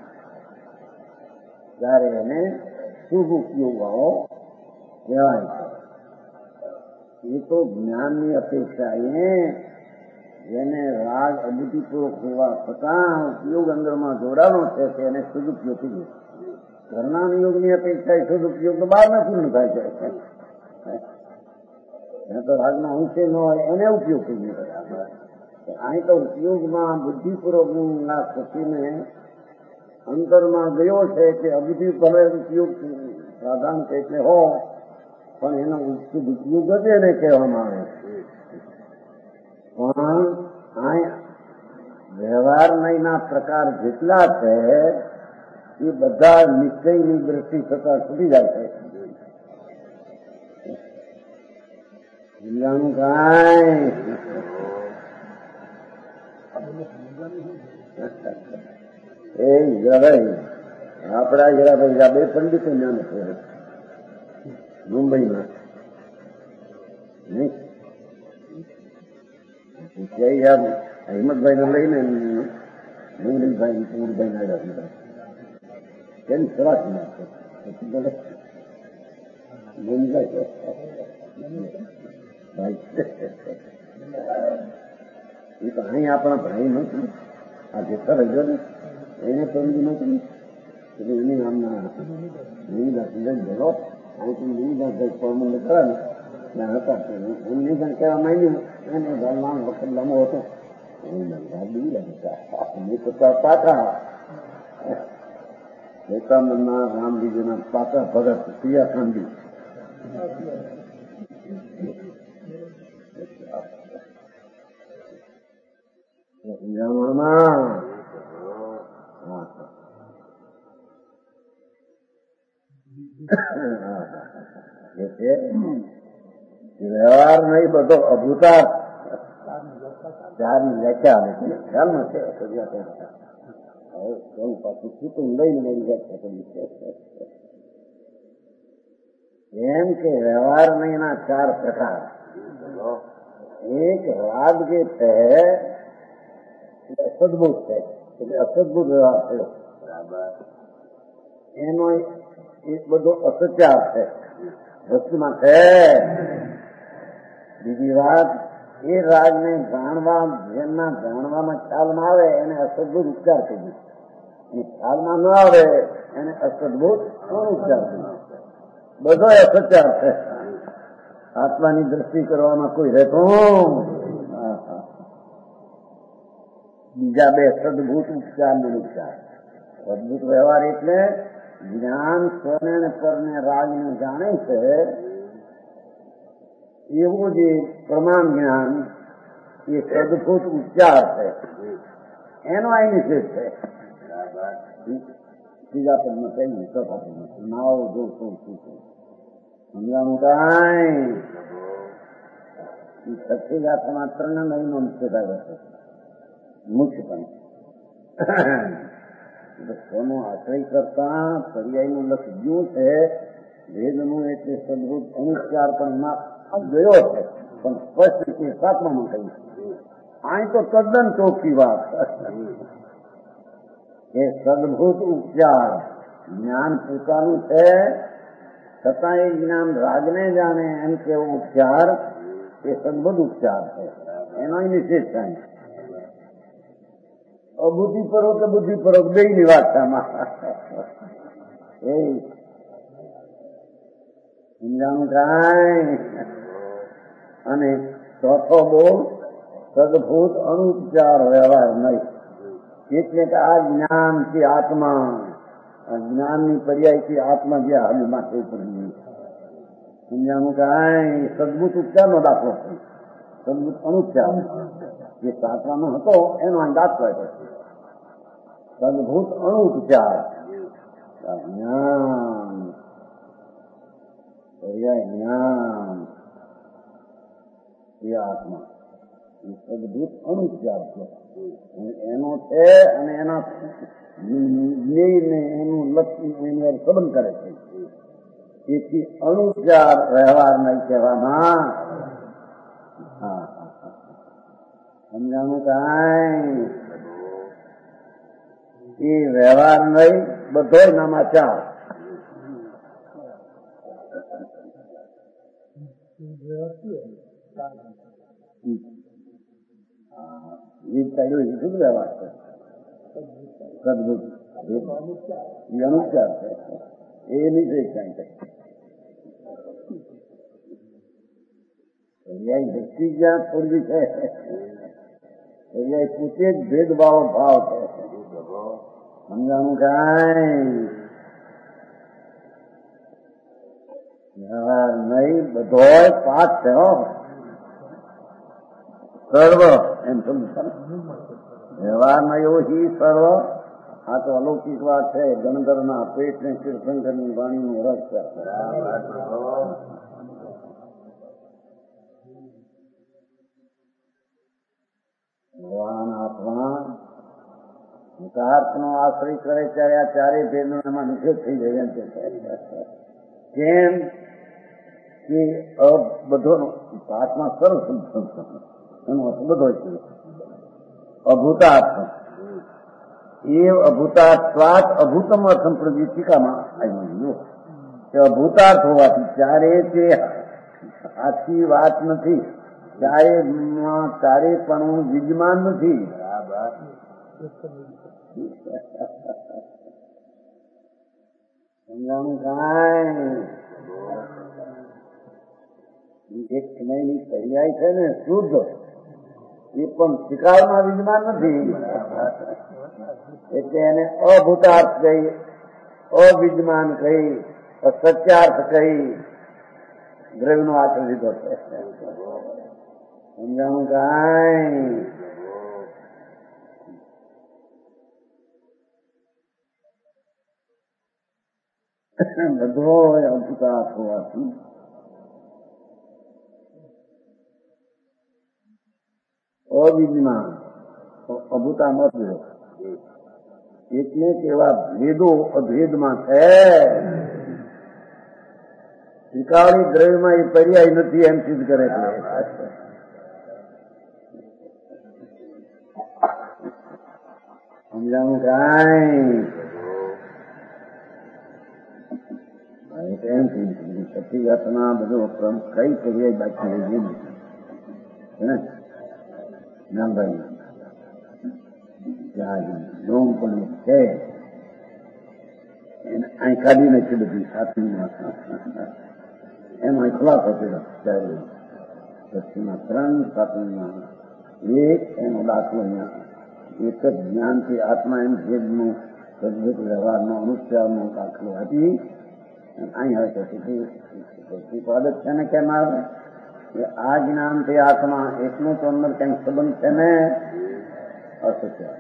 ત્યારે એને શુભ ઉપયોગ વાળો કહેવાય છે. એ તો જ્ઞાનની અપેક્ષા જેને રાગ અબુદ્ધિપૂર્વક હોવા છતાં ઉપયોગ અંદરમાં જોડાનો છે તેને સદુપયોગ થઈ ગયો. ઘરના યોગની અપેક્ષા એ સદુપયોગ તો બહારના પૂર્ણ થાય છે. એને તો રાગના અંશે ન હોય એને ઉપયોગ થઈ ગયો. અહીં તો ઉપયોગમાં બુદ્ધિપૂર્વકના શક્તિને અંતરમાં ગયો છે કે અબુદ્ધિ ભલે ઉપયોગ સાધારણ છે એટલે હો, પણ એનો ઉપયોગ જ એને કહેવામાં આવે. પણ વ્યવહારના પ્રકાર જેટલા છે એ બધા નિશ્ચયની દ્રષ્ટિ થતા છૂટી જાય છે. સમજાણું કાંઈ એ જરાય આપણા જરાભાઈ બે પંડિતો જ્ઞાન છે મુંબઈમાં નહીં હિંમતભાઈ ને લઈને મુંબઈભાઈ પૂરભાઈ ના કેમ સરસ ના એ તો અહીં આપણા ભાઈ નથી આ જેટલા રહ્યો ને એને સમજી નથી એટલે એને આમના નિવિદા સિંધન ગયેલો અહીંથી નિવિદા ફોર્મલ કરે ને ત્યાં હતા એમને પણ કહેવા માંડ્યું એને લાંબ વખત લાંબો હતો પાકા એકાંબરના રામજીના પાકા ભગત પ્રિયા ખાંડી વ્યવહાર નહીં બધો અભૂતાર ચારની વ્યાખ્યા આવે છે ખ્યાલમાં છે પાછું છૂટું લઈને મારી વ્યાખ્યા કરી છે એમ કે વ્યવહાર નહીં ના 4 પ્રકાર એક રાગ જે છે અસદભૂત છે એટલે અસદભૂત વ્યવહાર થયો એનો એક બધો અસત્યાર છે વસ્તુમાં છે. બીજી વાત એ રાગને જાણવા જેમના જાણવામાં ખ્યાલમાં આવે એને અસદભૂત ઉપચાર કહીએ, ખ્યાલમાં ન આવે એને અસદભૂત અનુપચાર કહીએ. બધો અસત્યાર છે. આત્માની દ્રષ્ટિ કરવામાં કોઈ રહેતો બીજા 2 સદભૂત ઉપચાર નિરુપચાર. સદભૂત વ્યવહાર એટલે જ્ઞાન સ્વને અને પરને રાગને જાણે છે એવું જે પ્રમાણ જ્ઞાન એ સદભૂત ઉપચાર છે, એનો આ નિષેધ છે. ત્રીજા પદમાં કહીએ નાવ જો શું સમજાવું કાંઈ છઠ્ઠી ગાથામાં 3 નવીનો નિષેધ આવ્યો છે મુખ્યપણે. સ્વનો આશ્રય કરતા પર્યાયનું લક્ષ ગયું છે વેદનું એટલે સદભૂત અનુચ્ચાર પણ ગયો છે પણ સ્પષ્ટ રીતે 7માં કહ્યું. અહીં તો તદ્દન ચોખ્ખી વાત એ સદભૂત ઉપચાર જ્ઞાન પોતાનું છે છતાં એ જ્ઞાન રાગને જાણે એમ કેવો ઉપચાર એ સદભૂત ઉપચાર છે, એનો નિષેધ થાય. અબુદ્ધિપરોક કે બુદ્ધિપરોક બેયની વાત આમાં એ સમજાણું કાંઈ. અને ચોથો બોલ સદભૂત અનુપચાર વ્યવહાર નહીં એટલે કે આ જ્ઞાનથી આત્મા જ્ઞાનની પર્યાયથી આત્મા જે હાલમાં થઈ પડી સમજાણું કાંઈ. સદભૂત ઉપચારનો દાખલો છે, સદભૂત અનુપચાર જે 7માં હતો એનો દાખલો છે. સદભૂત અનુપચાર જ્ઞાન પર્યાય જ્ઞાન એ આત્મા એ સદભૂત અનુપચાર છે એનો છે અને એના જ્ઞેયને એનું લક્ષ્ય એની સંબંધ કરે છે. તેથી અનુપચાર વ્યવહાર નહીં કહેવામાં. સમજાણું કાંઈ. એ વ્યવહાર નહીં બધો નામાચાર. શુદ્ધ વ્યવહાર છે, સદભૂત એ અનુપચાર છે, એ નિષેધ કાંઈ છે. પર્યાય વ્યક્તિ જ્યાં થોડી છે પર્યાય પોતે જ ભેદભાવ ભાવ છે. સમજાણું કાંઈ. વ્યવહાર નહીં બધો પાઠ છે સર્વ એમ સમજ વ્યવહારમાં એવો હી સર્વ. આ તો અલૌકિક વાત છે. ગણધરના પેટ ને તીર્થંકરની વાણીનો રસ છે. ભૂતાર્થનો આશ્રય કરે ત્યારે આ ચારે ભેદનો એમાં નિષેધ થઈ જાય એમ છે. કેમ કે બધો આત્મા સરસ એનો અર્થ બધો છે. અભૂતાર્થ એ અભૂતાર્થવાત અભૂતમ અર્થમ પ્રદીપિકામાં આવ્યું કે અભૂતાર્થ હોવાથી ચારે તે આખી વાત નથી, ચારે પણ વિદ્યમાન નથી. સમજાણું કાંઈ? એક સમયની પર્યાય છે ને શુદ્ધ, એ પણ શિકારમાં વિદ્યમાન નથી. એટલે એને અભૂતાર્થ કહી, અવિદ્યમાન કહી, સત્યાર્થ કહી દ્રવ્યનો આશ્રય લીધો છે. સમજાણું કાંઈ? બધો અભૂતાર્થ હોવાથી અવિદ્યમાન અભૂતા મત એટલે કે એવા ભેદો અભેદમાં છે. ત્રિકાળી દ્રવ્યમાં એ પર્યાય નથી એમ સિદ્ધ કરે છે. સમજાણું કાંઈ? એમ પછી ઘટના બધો ક્રમ કઈ પર્યાય બાકી રહી ગઈ નામભાઈ ડોમ પણ છે એને અહીં કાઢી નાખી બધી સાતમીમાં એમાં ખુલાસો કર્યો. પછીના 3 સાતમીમાં એક એનો દાખલો એક જ જ્ઞાનથી આત્મા એમ ભેદનું અદભુત વ્યવહારનો અનુષ્ઠાનનો દાખલો હતી. અહીં હવે પછી પદ છે ને કેમ આવે આ જ્ઞાનથી આત્મા એકનો તો અંદર કંઈક સંબંધ છે ને અસત્ય.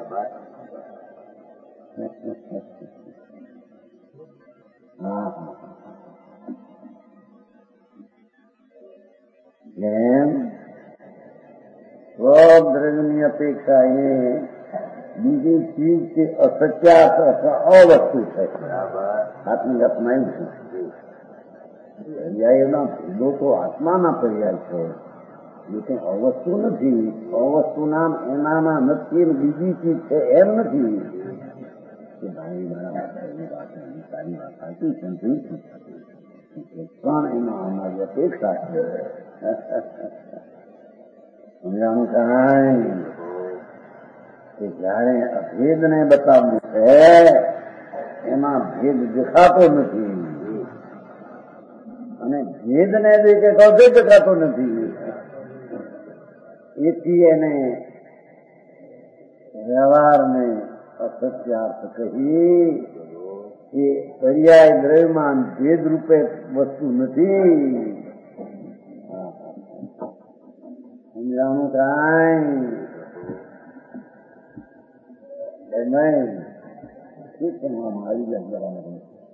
એમ સ્વદ્રવ્યની અપેક્ષા એ બીજી ચીજ કે અસત્યાર્થ અથવા અવસ્તુ છે. આત્મની આત્મા એમ છે પર્યાયના ભેદો તો આત્માના પર્યાય છે, એ કઈ અવસ્તુ નથી. અવસ્તુ નામ એનામાં નથી, બીજી ચીજ છે એમ નથી કે ભાઈ બરાબર તારી વાત સાચી સમજી પણ એમાં અમારી અપેક્ષા છે. સમજાણું કાંઈ? કે જયારે અભેદને બતાવવું છે એમાં ભેદ દેખાતો નથી અને ભેદને દેખે તો અભેદ દેખાતો નથી. એથી એને વ્યવહારને અસત્યાર્થ કહી એ પર્યાય દ્રવ્યમાન ભેદ રૂપે વસ્તુ નથી. સમજાણું કાંઈ? નહીં શું કરવામાં આવી જાય બરાબર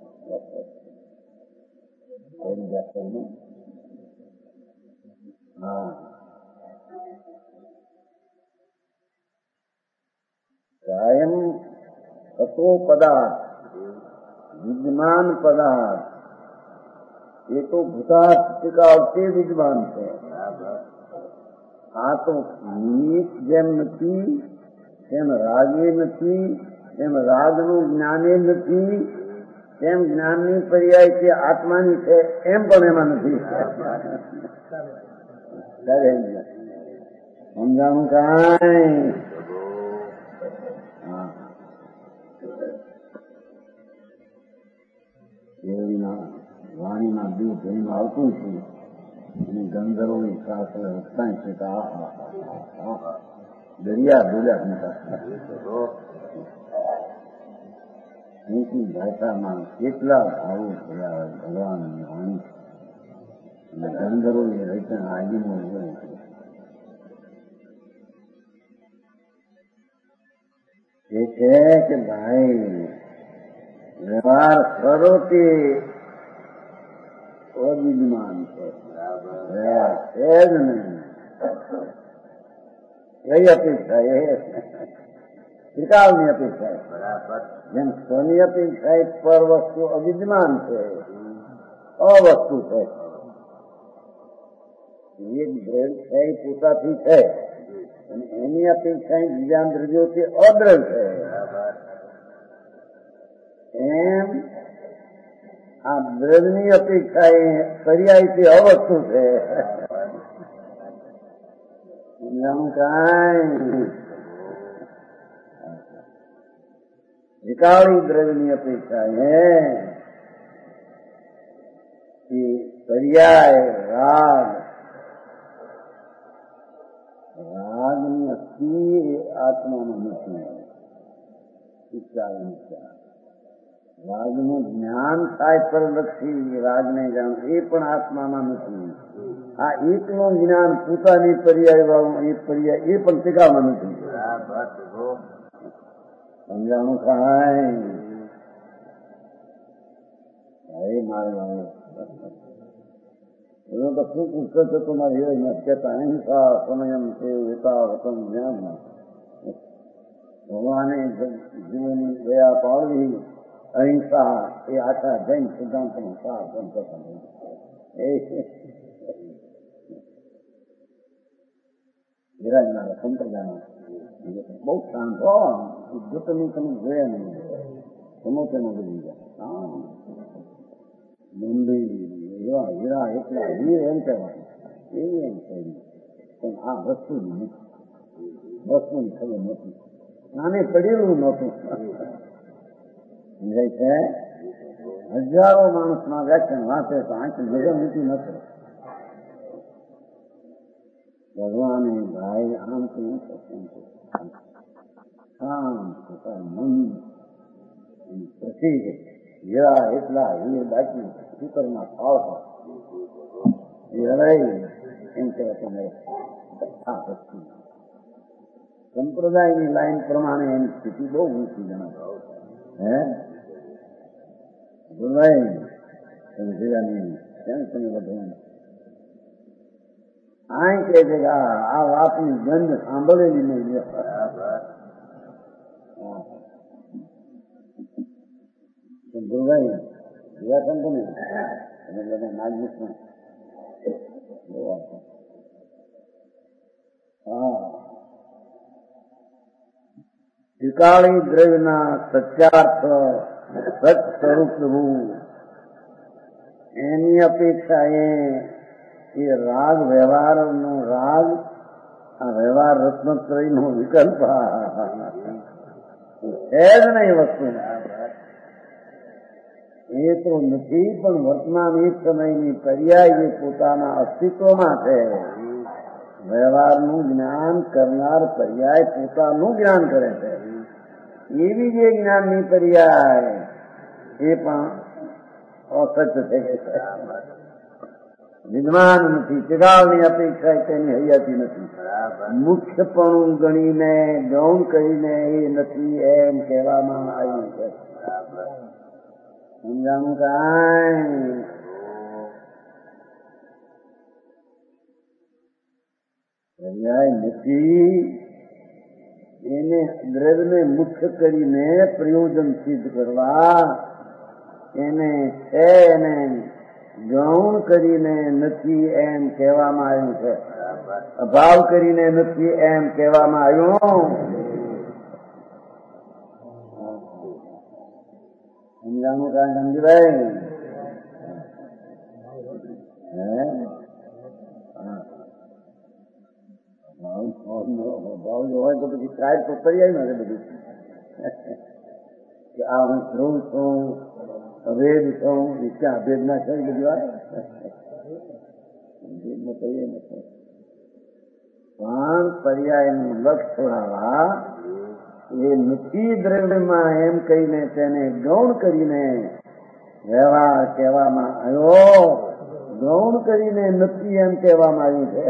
કાયમ થતો પદાર્થ વિદ્યમાન પદાર્થ એ તો ભૂતાર્થ ટીકાવતી વિદ્યમાન છે. આ તો નિમિત્ત જેમ નથી તેમ રાગે નથી, તેમ રાગનું જ્ઞાને નથી, તેમ જ્ઞાનની પર્યાય કે આત્માની છે એમ પણ એમાં નથી. સમજાણું કાંઈ? વાણીમાં દૂધ ધોઈને આવતું છે અને ગંધર્વોની સાથે હસતા છે કે દરિયા બોલ્યા નીતિ ભાષામાં કેટલા ભાવો થયા હોય ભગવાનની વાણી અને ગંધર્વોએ રચના આજીનો હોય છે. એ છે કે ભાઈ વ્યવહાર કરો તે અવિદ્યમાન છે જ નહીં. કઈ અપેક્ષા એ ત્રિકાળની અપેક્ષા. બરાબર. જેમ સ્વની અપેક્ષા પર વસ્તુ અવિદ્યમાન છે, અવસ્તુ છે. એક દ્રવ્ય છે એ પોતાથી છે અને એની અપેક્ષા બીજા દ્રવ્યોથી અદ્રવ્ય છે. એમ આ દ્રવ્યની અપેક્ષા એ પર્યાયથી અવસ્તુ છે. કાંઈ વિકાળી દ્રવ્યની અપેક્ષા એ પર્યાય રાગ. રાગની અસ્થિ આત્મામાં નથી. રાગનું જ્ઞાન થાય પરલક્ષી રાગને જાણ એ પણ આત્મામાં નથી. આ એકનું જ્ઞાન પોતાની પર્યાય વાળું એક પર્યાય એ પણ ટીકામાં નથી. સમજાણું કાંઈ મારે એનો તો શું પુસ્તક હતો મારે એ નથી કહેતા. અહિંસા સમયમ છે એકાવતમ જ્ઞાન. ભગવાને જીવનની દયા પાડવી. અહિંસા એ આખા જૈન સિદ્ધાંતનો સાર વિરાજનારા સંપ્રદાય બહુ શાંત હો. જૂટની તમે જોયા નહીં. સમોસેનો બધી જાય મુંબઈ એવા હીરા એટલા હીર એમ કહેવાય એવી એમ કહી. પણ આ વસ્તુ નથી. વસ્તુની ખબર નથી. આને પડેલું નહોતું. સમજાય છે? હજારો માણસમાં વ્યાખ્યાન વાંચે તો આંખ જગ્યા મૂકી નથી. ભગવાને ભાઈ આમ કહ્યું મન પછી હીરા એટલા હીર બાકી સૂતરમાં ફાળતા એ હરાઈ એમ કહેવાય. તમે આ વસ્તુ સંપ્રદાયની લાઈન પ્રમાણે એની સ્થિતિ બહુ ઊંચી જણાવે. હે બોલાય તમે જોયા નહીં કેમ તમે વધુ આ કહે છે કે આ વાતની ગંધ સાંભળેલી નહીં. ગુરુભાઈ જોયા છો ને તમે બધા નાગેશમાં. હા ત્રિકાળી દ્રવ્યના સત્યાર્થ સત સ્વરૂપ થવું એની અપેક્ષા એ રાગ વ્યવહારનો રાગ આ વ્યવહાર રત્નત્રયનો વિકલ્પ છે જ નહીં. વસ્તુ એ તો નથી પણ વર્તમાન એક સમયની પર્યાય જે પોતાના અસ્તિત્વમાં છે. વ્યવહારનું જ્ઞાન કરનાર પર્યાય પોતાનું જ્ઞાન કરે છે. એવી જે જ્ઞાનની પર્યાય એ પણ અસત્ય છે. વિદ્વાન નથી. ત્રિકાળની અપેક્ષા તેની હૈયાતી નથી. મુખ્યપણું ગણીને ગૌણ કરીને એ નથી એમ કહેવામાં આવ્યું છે. સમજાણું કાંઈ? પર્યાય નથી એને દ્રવ્યને મુખ્ય કરીને પ્રયોજન સિદ્ધ કરવા એને છે એને ગૌણ કરીને નથી એમ કહેવામાં આવ્યું છે. અભાવ કરીને નથી એમ કહેવામાં આવ્યું. સમજાણું કાંઈ સમજીભાઈ? ભાવ જો હોય તો પછી ટ્રાય તો કરી આવી ને બધું કે આ હું ધ્રુવ છું, અભેદ છું, ક્યાં અભેદ ના છે બધી વાત કહીએ નથી. પણ પર્યાયનું લક્ષ છોડાવવા એ નથી દ્રવ્યમાં એમ કહીને તેને ગૌણ કરીને વ્યવહાર કહેવામાં આવ્યો. ગૌણ કરીને નથી એમ કહેવામાં આવ્યું છે.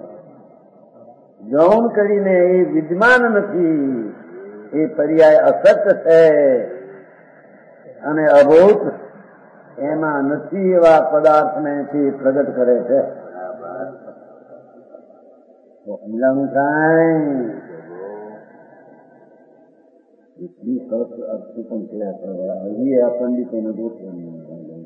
ગૌણ કરીને એ વિદ્યમાન નથી. એ પર્યાય અસત્ય છે અને અભૂત એમાં નથી એવા પદાર્થને તે પ્રગટ કરે છે. સમજાણું કાંઈ? એટલી સરસ અર્થ પણ કયા કરવા હજી આ પંડિતોને ગોઠવણી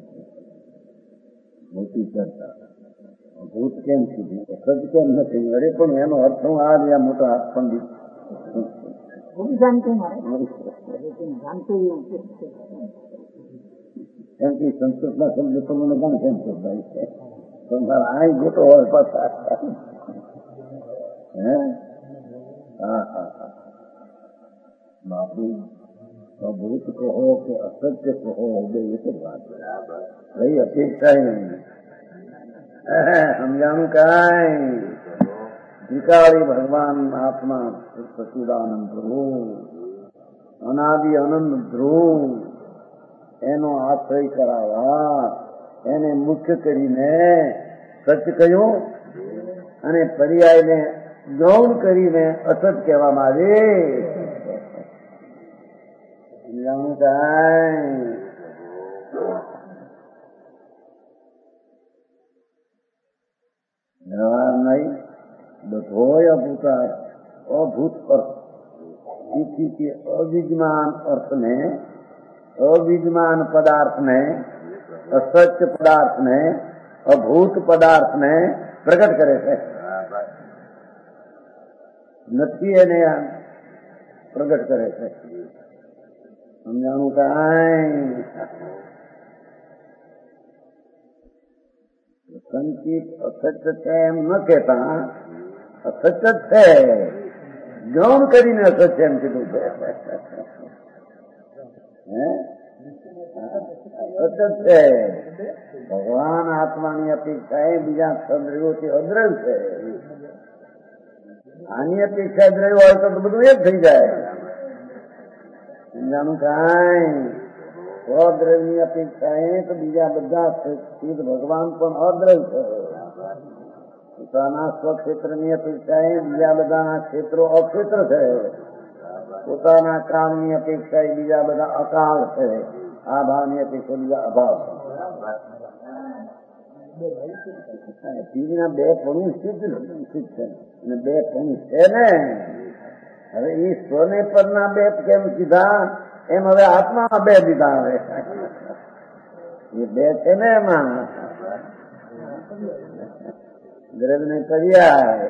મોટી ચર્ચા ભૂત કેમ સુધી સજ કેમ નથી અરે પણ એનો અર્થ હું આ રહ્યા મોટા પંડિત એમ કે સંસ્કૃતના શબ્દ તમને પણ કેમ શોધાય છે તમારા આ ગોટો હોય પાછા હે હા હા હા બાપુ અભૂત કહો કે અસત્ય કહો બે એક જ વાત કઈ અપેક્ષા નહીં સમજાણું કાંઈ વિકારી ભગવાન આત્મા સચિદાનંદ ધ્રુવ અનાદિ અનંત ધ્રુવ એનો આશ્રય કરાવવા એને મુખ્ય કરીને સચ કહ્યું અને પર્યાયને ગૌણ કરીને અસત કહેવામાં આવે સમજાણું કાંઈ વ્યવહાર નહીં બધોય અભૂત અર્થ તેથી અવિદ્યમાન અર્થને અવિદ્યમાન પદાર્થને અસત્ય પદાર્થને અભૂત પદાર્થને પ્રગટ કરે છે નથી એને પ્રગટ કરે છે સમજાણું કાંઈ સંચિત અસત્ય છે એમ ન કહેતા અસત્ય છે ગૌણ કરીને અસત્ય એમ કીધું છે અસત્ય છે ભગવાન આત્માની અપેક્ષા એ બીજા સદ્રવ્યોથી અદ્રવ્ય છે આની અપેક્ષા દ્રવ્ય હોય તો બધું એક થઈ જાય સમજાનું કાંઈ અદ્રવ્યની અપેક્ષા એ તો બીજા બધા સ્થિત ભગવાન પણ અદ્રવ્ય છે પોતાના સ્વક્ષેત્રની અપેક્ષા એ બીજા બધાના ક્ષેત્રો અક્ષેત્ર છે પોતાના કાળની અપેક્ષા એ બીજા બધા અકાળ છે આ ભાવની અપેક્ષા બીજા અભાવ છે ટીવીના બે પણું સિદ્ધ છે અને બે પણું છે ને હવે એ સ્વને પરના બે કેમ કીધા એમ હવે આત્મામાં બે દીધા હવે એ બે છે ને એમાં દ્રવ્યને પર્યાય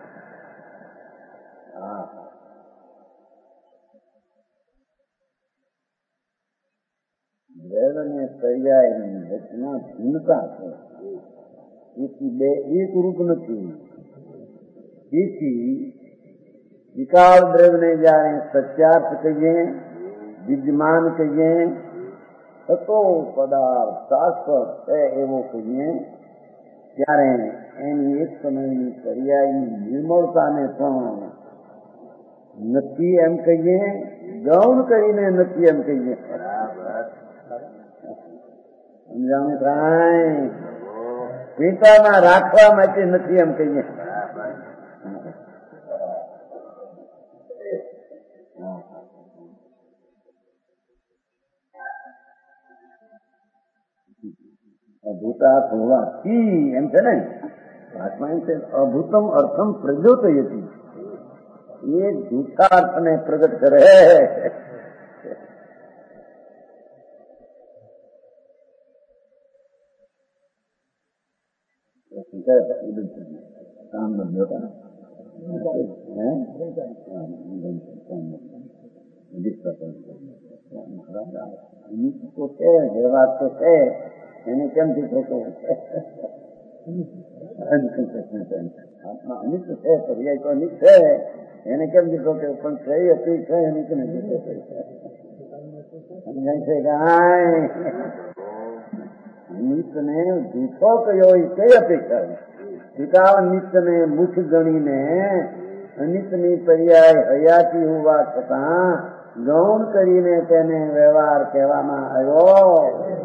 દ્રવ્યને પર્યાયની રચના ભિન્નતા છે તેથી બે એક રૂપ નથી તેથી વિકાળ દ્રવ્યને જયારે સત્યાર્થ કહીએ વિદ્યમાન કહીએ થતો પદાર્થ શાશ્વત છે એવો કહીએ ત્યારે એની એક સમયની પર્યાયની નિર્મળતાને પણ નથી એમ કહીએ ગૌણ કરીને નથી એમ કહીએ સમજાણું કાંઈ પિતામાં રાખવા માટે નથી એમ કહીએ અભૂતાર્થ હોવાથી એમ છે ને આત્મા એમ છે અભૂતમ અર્થમ પ્રજ્યોતયતિ એ જૂઠા અર્થને પ્રગટ કરે કામ બંધો હતા તો છે જે વાત તો છે એને કેમ દીધો તો આત્મા અનિત છે પર્યાય તો અનિત છે એને કેમ દીધો કે પણ કઈ હતી છે એને કેમ દીધો સમજાય છે કાંઈ નિત્યને જૂઠો કયો એ કઈ અપેક્ષા વિકાળ નિત્યને મુખ ગણીને અનિતની પર્યાય હયાતી હોવા છતાં ગૌણ કરીને તેને વ્યવહાર કહેવામાં આવ્યો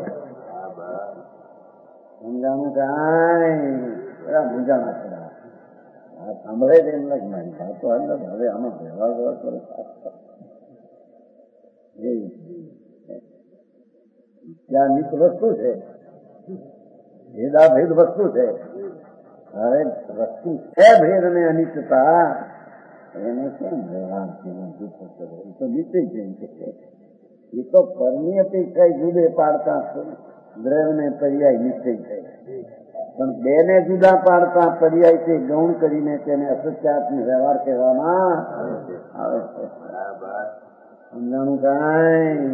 સમજાણું કાંઈ બધા મૂંઝાણા ખરા આ સાંભળે છે એમ લાગે મારી વાતો હવે આમાં વ્યવહાર કરે ત્યાં નિત વસ્તુ છે ભેદા ભેદ વસ્તુ છે હવે વસ્તુ છે ભેદ અને અનિત્યતા એને કેમ વ્યવહાર જૂઠો કરે? એ તો નીચે જઈને છે. એ તો પરની અપેક્ષા જુદે પાડતા દ્રવ્યને પર્યાય નિશ્ચય છે, પણ બેને જુદા પાડતા પર્યાય છે ગૌણ કરીને તેને અસત્યાત્મ વ્યવહાર કહેવામાં આવે છે. સમજાણું કાંઈ?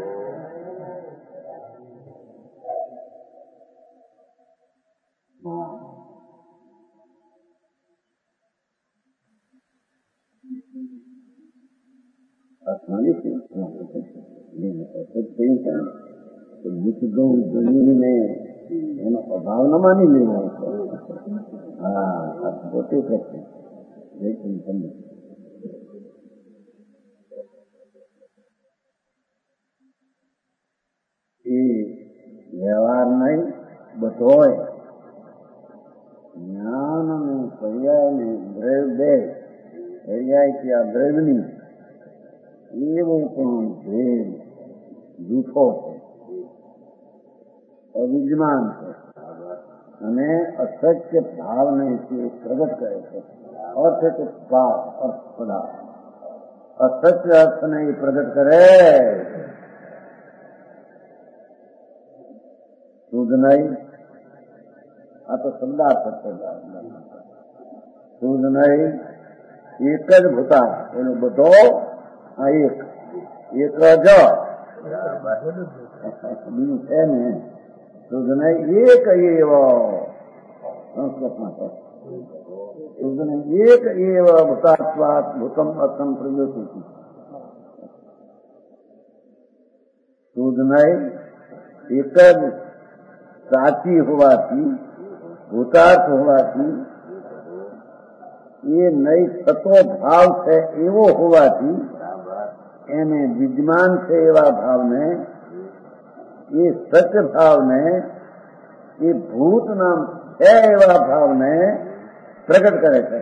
એનો અભાવ ન માની લેવો. હા, પોતે કરશે. એ વ્યવહાર નહીં બધોય જ્ઞાન અને પર્યાય ને દ્રવ્ય બે પર્યાય કે આ દ્રવ્યની એવો પણ ભેદ જૂઠો છે, અવિદ્યમાન છે અને અસત્ય ભાવને તે પ્રગટ કરે છે. અર્થ કે ભાવ, અર્થ પદાર્થ અસત્ય અર્થને એ પ્રગટ કરે. શુદ્ધ નહીં, આ તો શબ્દાર્થ શુદ્ધ નહીં, એક જ ભૂતા એનો બધો આ એક જ બીજું છે ને. શુદ્ધ નહીં એક એવો સંસ્કૃતમાં છે. શુદ્ધ નહીં એક એવ ભૂતાત્વાત ભૂતમ અર્થમ પ્રયોજિત. શુદ્ધ નહીં એક જ સાચી હોવાથી ભૂતાર્થ હોવાથી એ નહીં થતો ભાવ છે એવો હોવાથી એને વિદ્યમાન છે એવા ભાવને એ સત્ય ભાવને એ ભૂત નામ છે એવા ભાવને પ્રગટ કરે છે.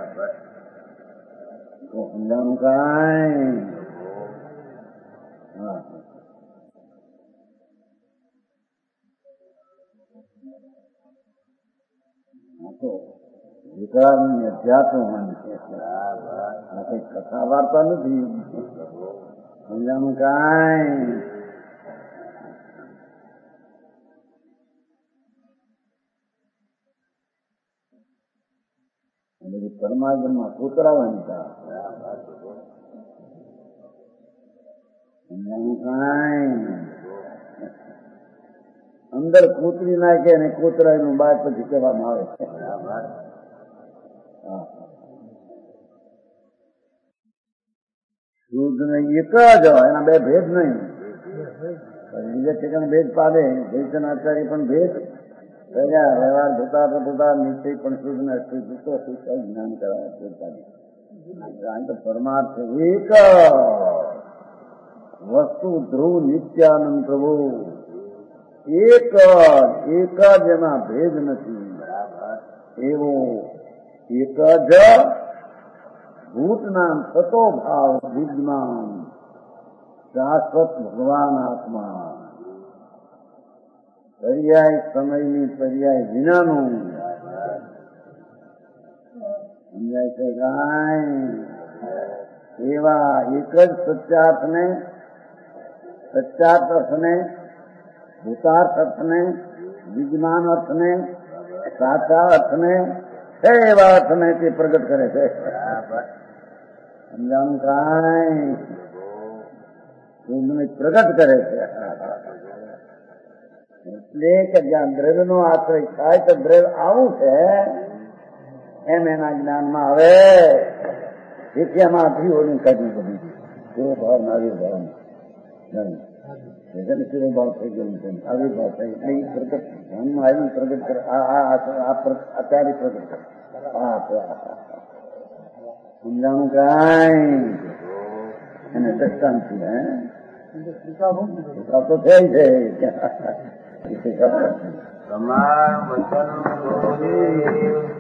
તો સમજાનું કાંઈ? હા, તો વિકારની અધ્યાત્મ માની છે. આ કઈ કથા વાર્તા નથી. સમજાનું કાંઈ? બધી પરમાર્ગમાં કોતરાવાની તા. સમજાનું કાંઈ? અંદર કોતરી નાખે અને કોતરાયનું બાદ પછી કહેવામાં આવે છે. શુદ્ધ ને એક જ એના બે ભેદ નહીં. બીજા ઠેકાણે ભેદ પાડે. જયચનાચાર્ય પણ ભેદ કર્યા. વ્યવહાર ભૂતા નિશ્ચય પણ શુદ્ધ ને અશુદ્ધ જ્ઞાન કરાવે. તો પરમાર્થ એક વસ્તુ ધ્રુવ નિત્યાનંદ પ્રભુ એક જ એમાં ભેદ નથી. એવો એક જ ભૂતના થતો ભાવ વિદ્યમાન શાશ્વત ભગવાન આત્મા પર્યાય સમયની પર્યાય વિનાનું. સમજાય છે કાંઈ? એવા એક જ સત્યાર્થને ભૂતાર્થ અર્થને વિદ્યમાન અર્થને સાચા અર્થને છે એવા અર્થને તે પ્રગટ કરે છે. સમજાણું કાંઈ? પ્રગટ કરે છે. એટલે કે જ્યાં દ્રવ્યનો આશ્રય થાય તો દ્રવ્ય આવું છે એમ એના જ્ઞાનમાં આવે. તેથી એમાં અભિઓની કાઢી બધી એવો ભાવ નારી ભાવ ભાવ થઈ ગયું છે. આવી ભાવ થઈ એટલે એ પ્રગટ ધ્યાનમાં આવીને પ્રગટ કરે. આચાર્ય પ્રગટ કરે. સમજાણું કાંઈ? એને દ્રષ્ટાંતથી તો થઈ છે. તમારું વચન